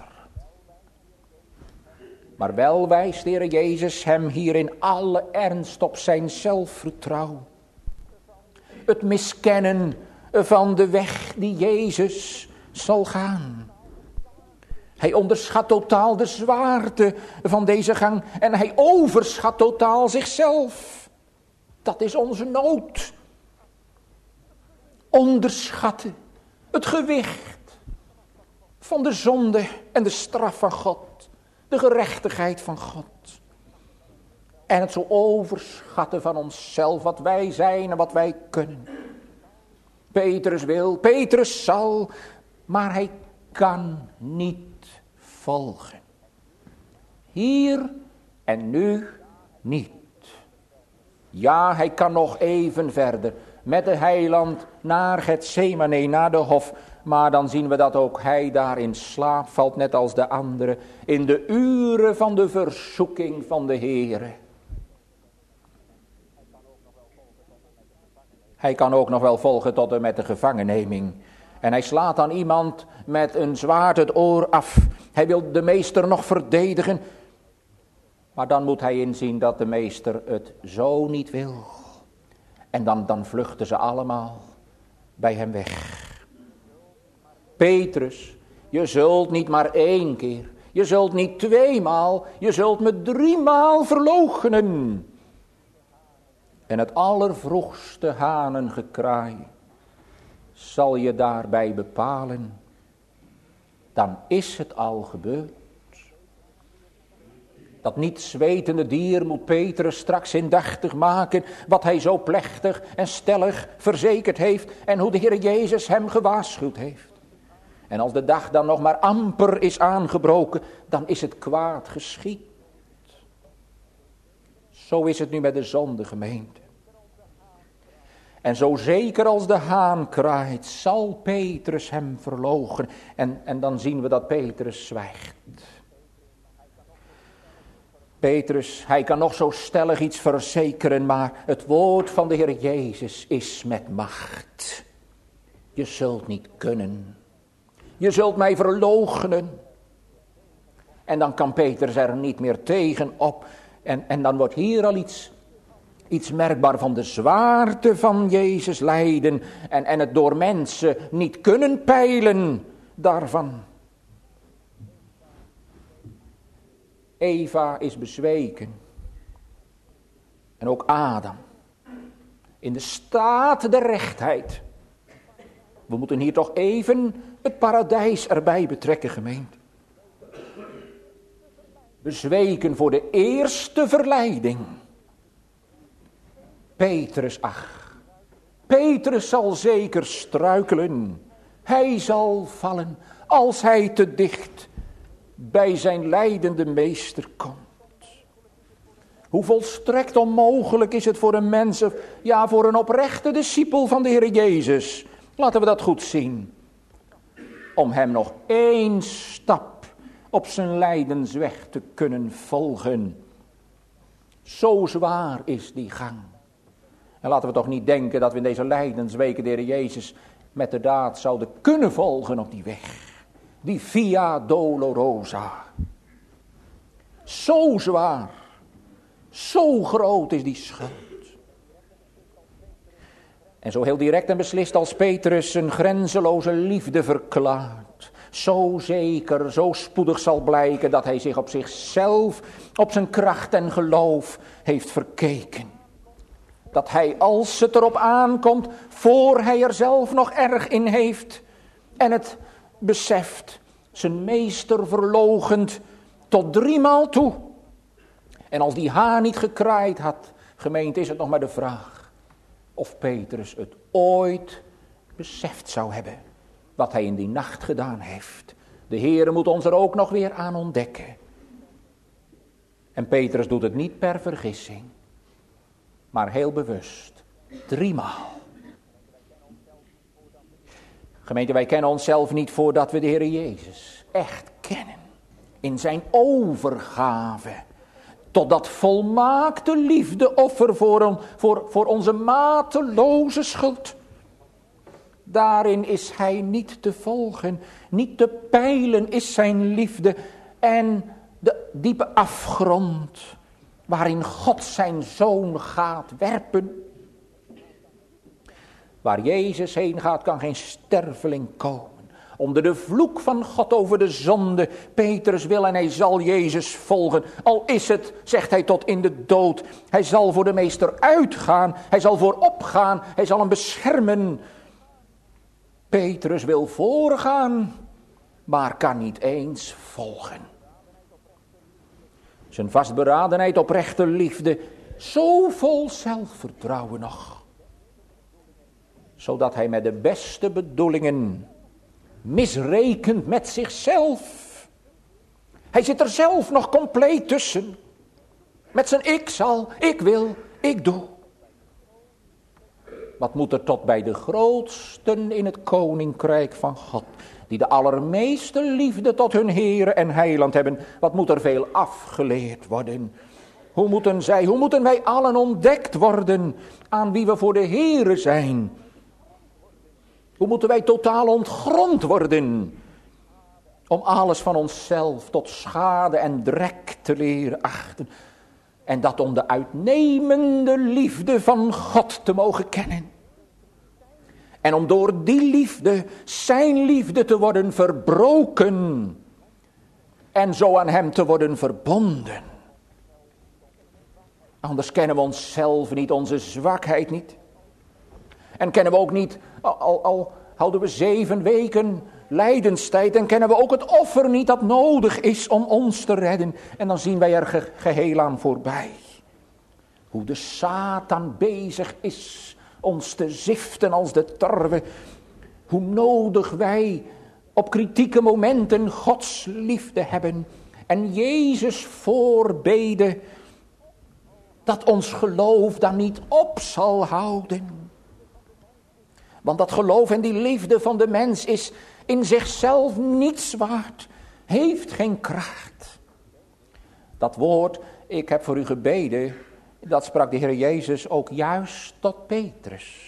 Maar wel wijst de Heer Jezus hem hier in alle ernst op zijn zelfvertrouwen. Het miskennen van de weg die Jezus zal gaan. Hij onderschat totaal de zwaarte van deze gang en hij overschat totaal zichzelf. Dat is onze nood. Onderschatten het gewicht van de zonde en de straf van God. De gerechtigheid van God. En het zo overschatten van onszelf, wat wij zijn en wat wij kunnen. Petrus wil, Petrus zal, maar hij kan niet volgen. Hier en nu niet. Ja, hij kan nog even verder met de heiland naar Getsemane, naar de hof. Maar dan zien we dat ook hij daar in slaap valt, net als de anderen, in de uren van de verzoeking van de Heere. Hij kan ook nog wel volgen tot en met de gevangenneming. En hij slaat aan iemand met een zwaard het oor af. Hij wil de meester nog verdedigen. Maar dan moet hij inzien dat de meester het zo niet wil. En dan vluchten ze allemaal bij hem weg. Petrus, je zult niet maar 1 keer, je zult niet 2 maal, je zult me 3 maal verloochenen. En het allervroegste hanengekraai zal je daarbij bepalen. Dan is het al gebeurd. Dat niet zwetende dier moet Petrus straks indachtig maken wat hij zo plechtig en stellig verzekerd heeft en hoe de Heer Jezus hem gewaarschuwd heeft. En als de dag dan nog maar amper is aangebroken, dan is het kwaad geschied. Zo is het nu met de zondegemeente. En zo zeker als de haan kraait, zal Petrus hem verloochenen. En dan zien we dat Petrus zwijgt. Petrus, hij kan nog zo stellig iets verzekeren, maar het woord van de Heer Jezus is met macht. Je zult niet kunnen. Je zult mij verloochenen. En dan kan Petrus er niet meer tegen op. En dan wordt hier al iets merkbaar van de zwaarte van Jezus lijden. En het door mensen niet kunnen peilen daarvan. Eva is bezweken. En ook Adam. In de staat der rechtheid. We moeten hier toch even het paradijs erbij betrekken, gemeente. Bezweken voor de eerste verleiding. Petrus, ach. Petrus zal zeker struikelen. Hij zal vallen als hij te dicht bij zijn lijdende meester komt. Hoe volstrekt onmogelijk is het voor een mens, ja voor een oprechte discipel van de Heer Jezus. Laten we dat goed zien. Om hem nog 1 stap op zijn lijdensweg te kunnen volgen. Zo zwaar is die gang. En laten we toch niet denken dat we in deze lijdensweken de Heer Jezus met de daad zouden kunnen volgen op die weg. Die via dolorosa. Zo zwaar. Zo groot is die schuld. En zo heel direct en beslist als Petrus zijn grenzeloze liefde verklaart. Zo zeker, zo spoedig zal blijken dat hij zich op zichzelf, op zijn kracht en geloof heeft verkeken. Dat hij, als het erop aankomt, voor hij er zelf nog erg in heeft en het beseft, zijn meester verloochend tot 3 maal toe. En als die haan niet gekraaid had, gemeente, is het nog maar de vraag of Petrus het ooit beseft zou hebben wat hij in die nacht gedaan heeft. De Heere moet ons er ook nog weer aan ontdekken. En Petrus doet het niet per vergissing, maar heel bewust. 3 maal. Gemeente, wij kennen onszelf niet voordat we de Heer Jezus echt kennen. In zijn overgave. Tot dat volmaakte liefdeoffer voor onze mateloze schuld. Daarin is hij niet te volgen, niet te peilen is zijn liefde. En de diepe afgrond waarin God zijn zoon gaat werpen. Waar Jezus heen gaat kan geen sterveling komen. Onder de vloek van God over de zonde. Petrus wil en hij zal Jezus volgen. Al is het, zegt hij, tot in de dood. Hij zal voor de meester uitgaan. Hij zal voorop gaan. Hij zal hem beschermen. Petrus wil voorgaan, maar kan niet eens volgen. Zijn vastberadenheid, oprechte liefde, zo vol zelfvertrouwen nog. Zodat hij met de beste bedoelingen misrekent met zichzelf. Hij zit er zelf nog compleet tussen. Met zijn ik zal, ik wil, ik doe. Wat moet er tot bij de grootsten in het koninkrijk van God, die de allermeeste liefde tot hun Heere en Heiland hebben, wat moet er veel afgeleerd worden? Hoe moeten wij allen ontdekt worden aan wie we voor de Heere zijn? Hoe moeten wij totaal ontgrond worden om alles van onszelf tot schade en drek te leren achten. En dat om de uitnemende liefde van God te mogen kennen. En om door die liefde, zijn liefde te worden verbroken. En zo aan hem te worden verbonden. Anders kennen we onszelf niet, onze zwakheid niet. En kennen we ook niet, al houden we 7 weken lijdenstijd, en kennen we ook het offer niet dat nodig is om ons te redden. En dan zien wij er geheel aan voorbij. Hoe de Satan bezig is ons te ziften als de tarwe. Hoe nodig wij op kritieke momenten Gods liefde hebben. En Jezus voorbeden dat ons geloof dan niet op zal houden. Want dat geloof en die liefde van de mens is in zichzelf niets waard. Heeft geen kracht. Dat woord, ik heb voor u gebeden, dat sprak de Heer Jezus ook juist tot Petrus.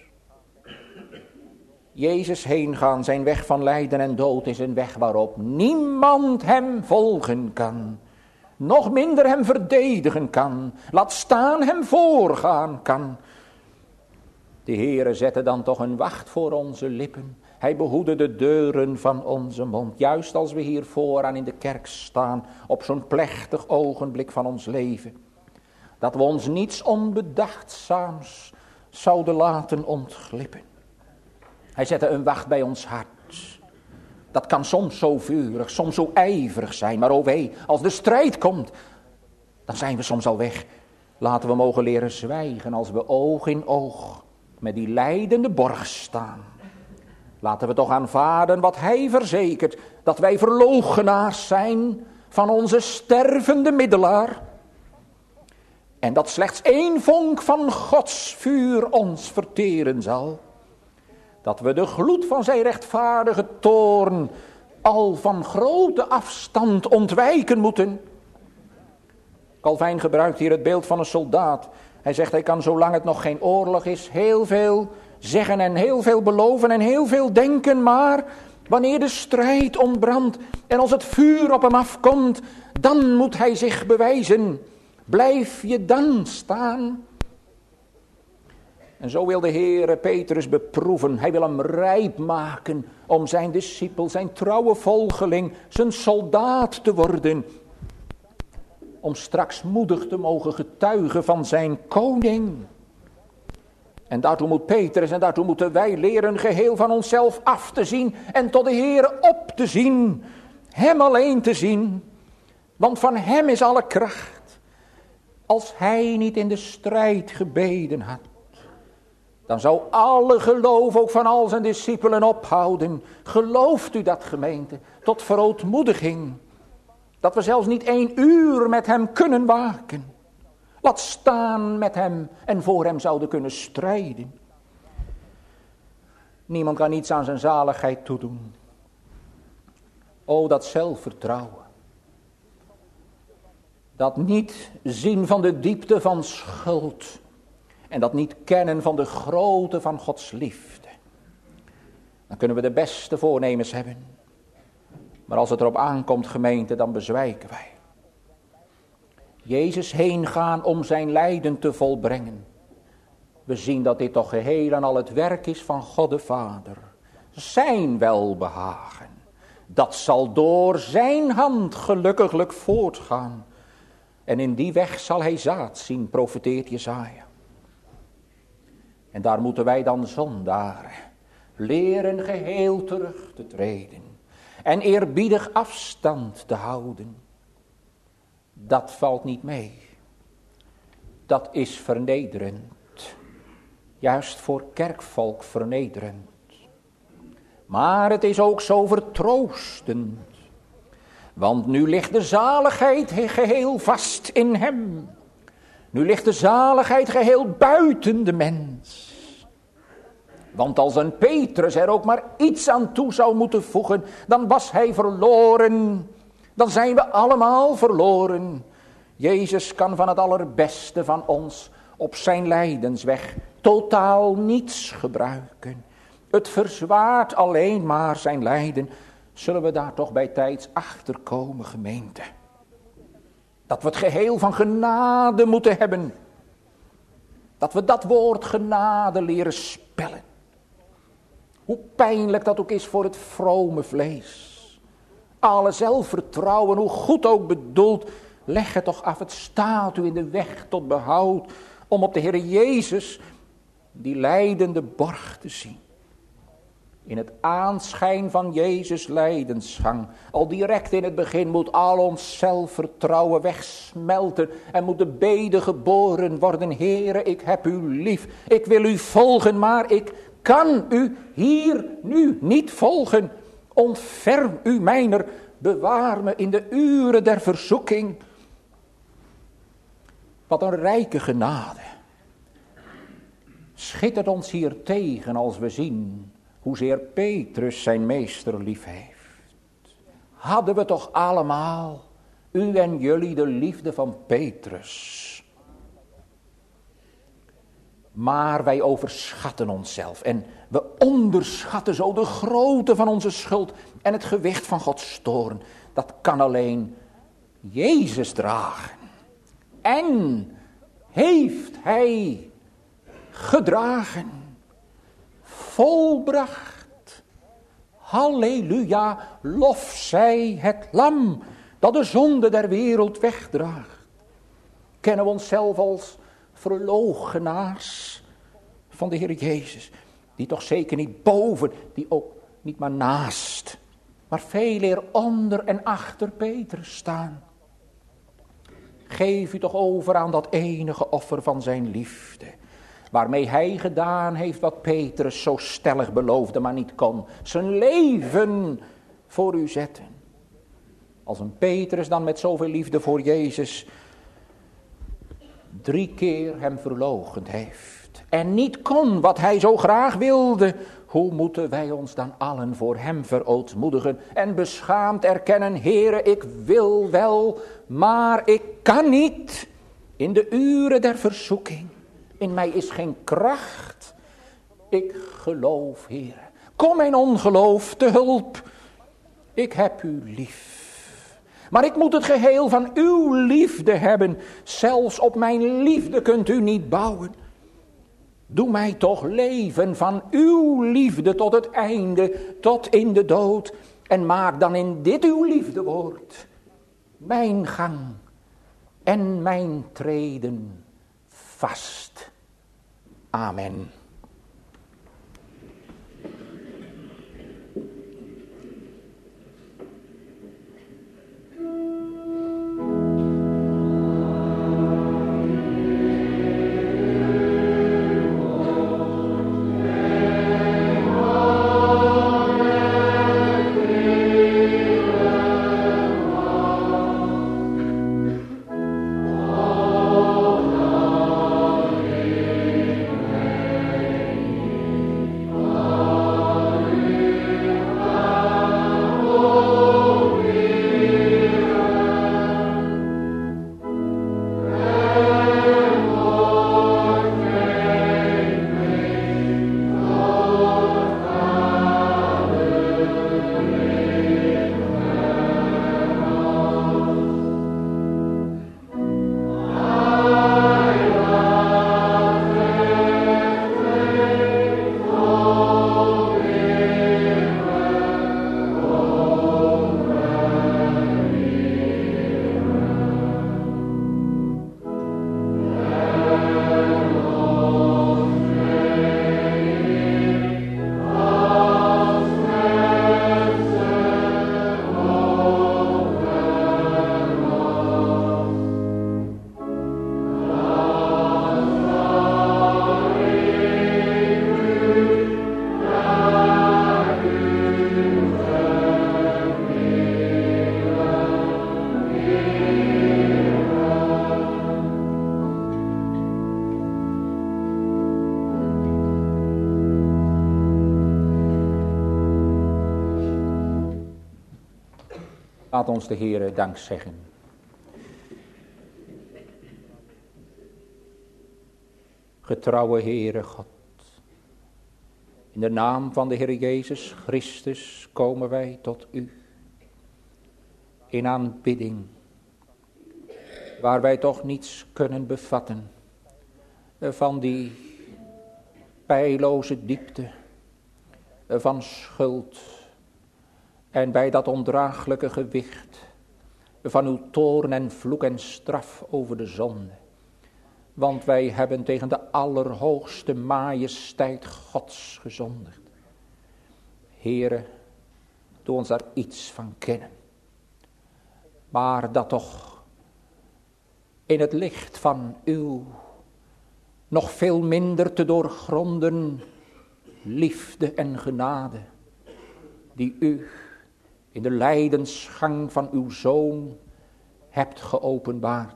Jezus heen gaan, zijn weg van lijden en dood is een weg waarop niemand hem volgen kan. Nog minder hem verdedigen kan. Laat staan hem voorgaan kan. De Heere zette dan toch een wacht voor onze lippen. Hij behoedde de deuren van onze mond. Juist als we hier vooraan in de kerk staan. Op zo'n plechtig ogenblik van ons leven. Dat we ons niets onbedachtzaams zouden laten ontglippen. Hij zette een wacht bij ons hart. Dat kan soms zo vurig, soms zo ijverig zijn. Maar o wee, als de strijd komt, dan zijn we soms al weg. Laten we mogen leren zwijgen als we oog in oog met die lijdende borg staan. Laten we toch aanvaarden wat hij verzekert. Dat wij verloochenaars zijn van onze stervende middelaar. En dat slechts 1 vonk van Gods vuur ons verteren zal. Dat we de gloed van zijn rechtvaardige toorn al van grote afstand ontwijken moeten. Calvijn gebruikt hier het beeld van een soldaat. Hij zegt, hij kan zolang het nog geen oorlog is heel veel zeggen en heel veel beloven en heel veel denken. Maar wanneer de strijd ontbrandt en als het vuur op hem afkomt, dan moet hij zich bewijzen. Blijf je dan staan? En zo wil de Heere Petrus beproeven. Hij wil hem rijp maken om zijn discipel, zijn trouwe volgeling, zijn soldaat te worden. Om straks moedig te mogen getuigen van zijn koning. En daartoe moet Petrus en daartoe moeten wij leren geheel van onszelf af te zien en tot de Heere op te zien. Hem alleen te zien. Want van hem is alle kracht. Als hij niet in de strijd gebeden had, dan zou alle geloof ook van al zijn discipelen ophouden. Gelooft u dat, gemeente? Tot verootmoediging. Dat we zelfs niet 1 uur met hem kunnen waken. Laat staan met hem en voor hem zouden kunnen strijden. Niemand kan iets aan zijn zaligheid toedoen. O, dat zelfvertrouwen. Dat niet zien van de diepte van schuld. En dat niet kennen van de grootte van Gods liefde. Dan kunnen we de beste voornemens hebben. Maar als het erop aankomt, gemeente, dan bezwijken wij. Jezus heen gaan om zijn lijden te volbrengen. We zien dat dit toch geheel en al het werk is van God de Vader. Zijn welbehagen. Dat zal door zijn hand gelukkiglijk voortgaan. En in die weg zal hij zaad zien, profeteert Jesaja. En daar moeten wij dan zondaren leren geheel terug te treden. En eerbiedig afstand te houden. Dat valt niet mee. Dat is vernederend. Juist voor kerkvolk vernederend. Maar het is ook zo vertroostend. Want nu ligt de zaligheid geheel vast in hem. Nu ligt de zaligheid geheel buiten de mens. Want als een Petrus er ook maar iets aan toe zou moeten voegen, dan was hij verloren. Dan zijn we allemaal verloren. Jezus kan van het allerbeste van ons op zijn lijdensweg totaal niets gebruiken. Het verzwaart alleen maar zijn lijden. Zullen we daar toch bij tijds achter komen, gemeente? Dat we het geheel van genade moeten hebben. Dat we dat woord genade leren spellen. Hoe pijnlijk dat ook is voor het vrome vlees. Alle zelfvertrouwen, hoe goed ook bedoeld, leg het toch af. Het staat u in de weg tot behoud om op de Heer Jezus die lijdende borg te zien. In het aanschijn van Jezus lijdensgang, al direct in het begin, moet al ons zelfvertrouwen wegsmelten en moet de bede geboren worden. Heere, ik heb u lief, ik wil u volgen, maar ik kan u hier nu niet volgen. Ontferm u mijner, bewaar me in de uren der verzoeking. Wat een rijke genade. Schittert ons hier tegen als we zien hoezeer Petrus zijn meester lief heeft. Hadden we toch allemaal, u en jullie, de liefde van Petrus. Maar wij overschatten onszelf en we onderschatten zo de grootte van onze schuld en het gewicht van Gods toorn. Dat kan alleen Jezus dragen. En heeft hij gedragen, volbracht. Halleluja, lof zij het lam dat de zonde der wereld wegdraagt. Kennen we onszelf als verloochenaars van de Heer Jezus, die toch zeker niet boven, die ook niet maar naast, maar veel eer onder en achter Petrus staan. Geef u toch over aan dat enige offer van zijn liefde, waarmee hij gedaan heeft wat Petrus zo stellig beloofde, maar niet kon. Zijn leven voor u zetten. Als een Petrus dan met zoveel liefde voor Jezus 3 keer hem verloochend heeft en niet kon wat hij zo graag wilde, hoe moeten wij ons dan allen voor hem verootmoedigen en beschaamd erkennen: Heere, ik wil wel, maar ik kan niet in de uren der verzoeking. In mij is geen kracht. Ik geloof, Heere. Kom mijn ongeloof te hulp. Ik heb u lief. Maar ik moet het geheel van uw liefde hebben. Zelfs op mijn liefde kunt u niet bouwen. Doe mij toch leven van uw liefde tot het einde, tot in de dood. En maak dan in dit uw liefdewoord mijn gang en mijn treden vast. Amen. Laat ons de Heere dank zeggen. Getrouwe Heere God, In de naam van de Heer Jezus Christus komen wij tot u. In aanbidding, waar wij toch niets kunnen bevatten van die pijloze diepte van schuld en bij dat ondraaglijke gewicht van uw toorn en vloek en straf over de zonde. Want wij hebben tegen de allerhoogste majesteit Gods gezondigd. Heere, doe ons daar iets van kennen. Maar dat toch in het licht van uw nog veel minder te doorgronden liefde en genade, die u in de lijdensgang van uw Zoon hebt geopenbaard.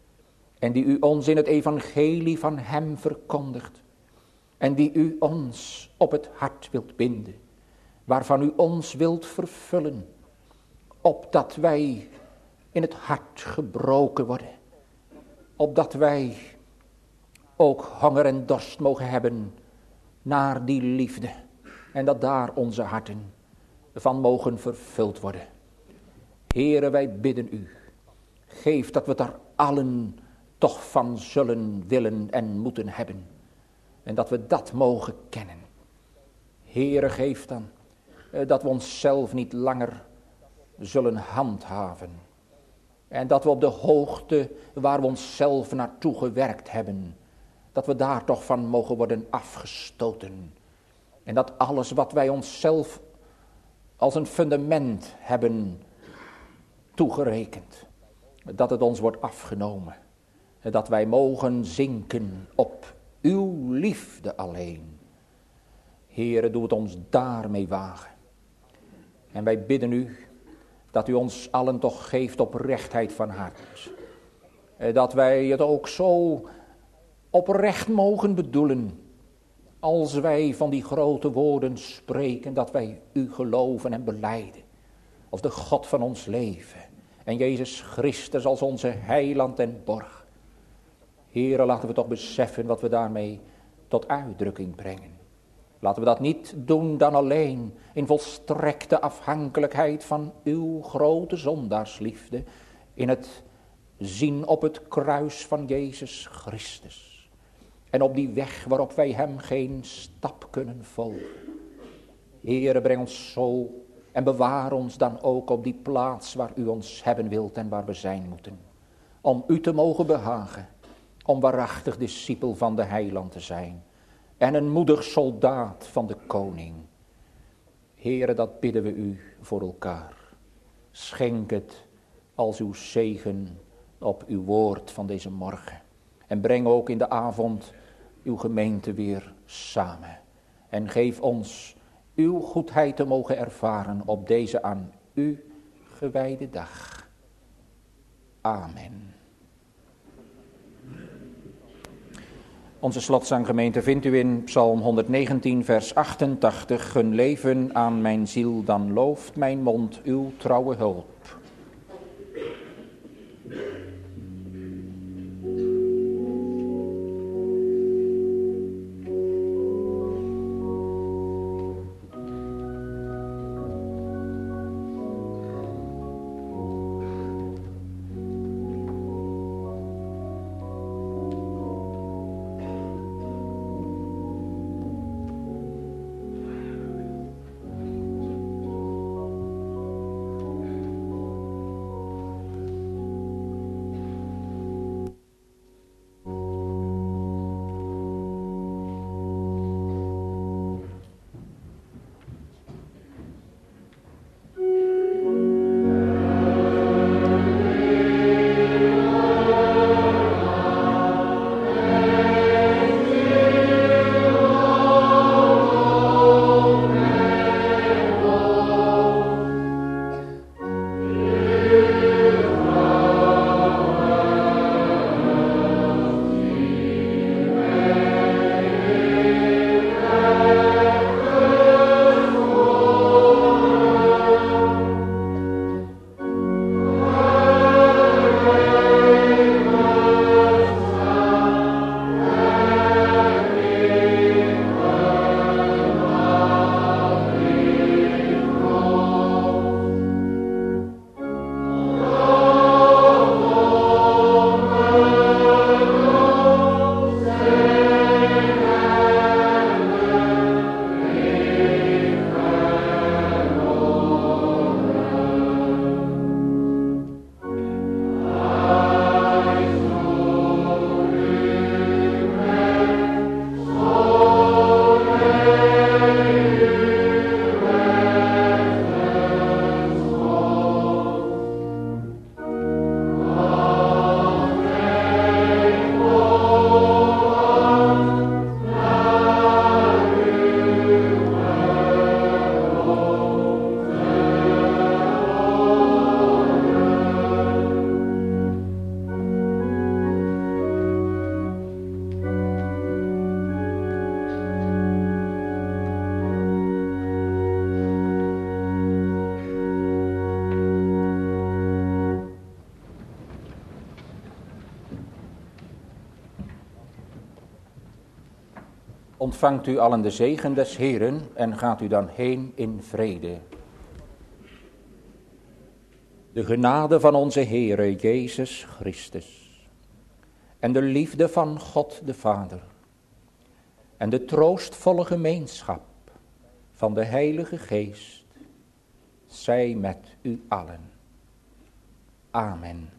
En die u ons in het evangelie van hem verkondigt. En die u ons op het hart wilt binden. Waarvan u ons wilt vervullen. Opdat wij in het hart gebroken worden. Opdat wij ook honger en dorst mogen hebben naar die liefde. En dat daar onze harten van mogen vervuld worden. Heere, wij bidden u. Geef dat we daar allen toch van zullen willen en moeten hebben. En dat we dat mogen kennen. Heere, geef dan dat we onszelf niet langer zullen handhaven. En dat we op de hoogte waar we onszelf naartoe gewerkt hebben, dat we daar toch van mogen worden afgestoten. En dat alles wat wij onszelf als een fundament hebben toegerekend, dat het ons wordt afgenomen. Dat wij mogen zinken op uw liefde alleen. Heere, doe het ons daarmee wagen. En wij bidden u dat u ons allen toch geeft oprechtheid van hart. Dat wij het ook zo oprecht mogen bedoelen. Als wij van die grote woorden spreken, dat wij u geloven en belijden. Als de God van ons leven. En Jezus Christus als onze heiland en borg. Heere, laten we toch beseffen wat we daarmee tot uitdrukking brengen. Laten we dat niet doen dan alleen in volstrekte afhankelijkheid van uw grote zondaarsliefde. In het zien op het kruis van Jezus Christus. En op die weg waarop wij hem geen stap kunnen volgen. Heere, breng ons zo en bewaar ons dan ook op die plaats waar u ons hebben wilt en waar we zijn moeten. Om u te mogen behagen. Om waarachtig discipel van de heiland te zijn. En een moedig soldaat van de koning. Heere, dat bidden we u voor elkaar. Schenk het als uw zegen op uw woord van deze morgen. En breng ook in de avond uw gemeente weer samen. En geef ons uw goedheid te mogen ervaren op deze aan u gewijde dag. Amen. Onze slotzanggemeente vindt u in Psalm 119 vers 88. Gun leven aan mijn ziel, dan looft mijn mond uw trouwe hulp. ontvangt u allen de zegen des Heeren en gaat u dan heen in vrede. De genade van onze Heere Jezus Christus en de liefde van God de Vader en de troostvolle gemeenschap van de Heilige Geest zij met u allen. Amen.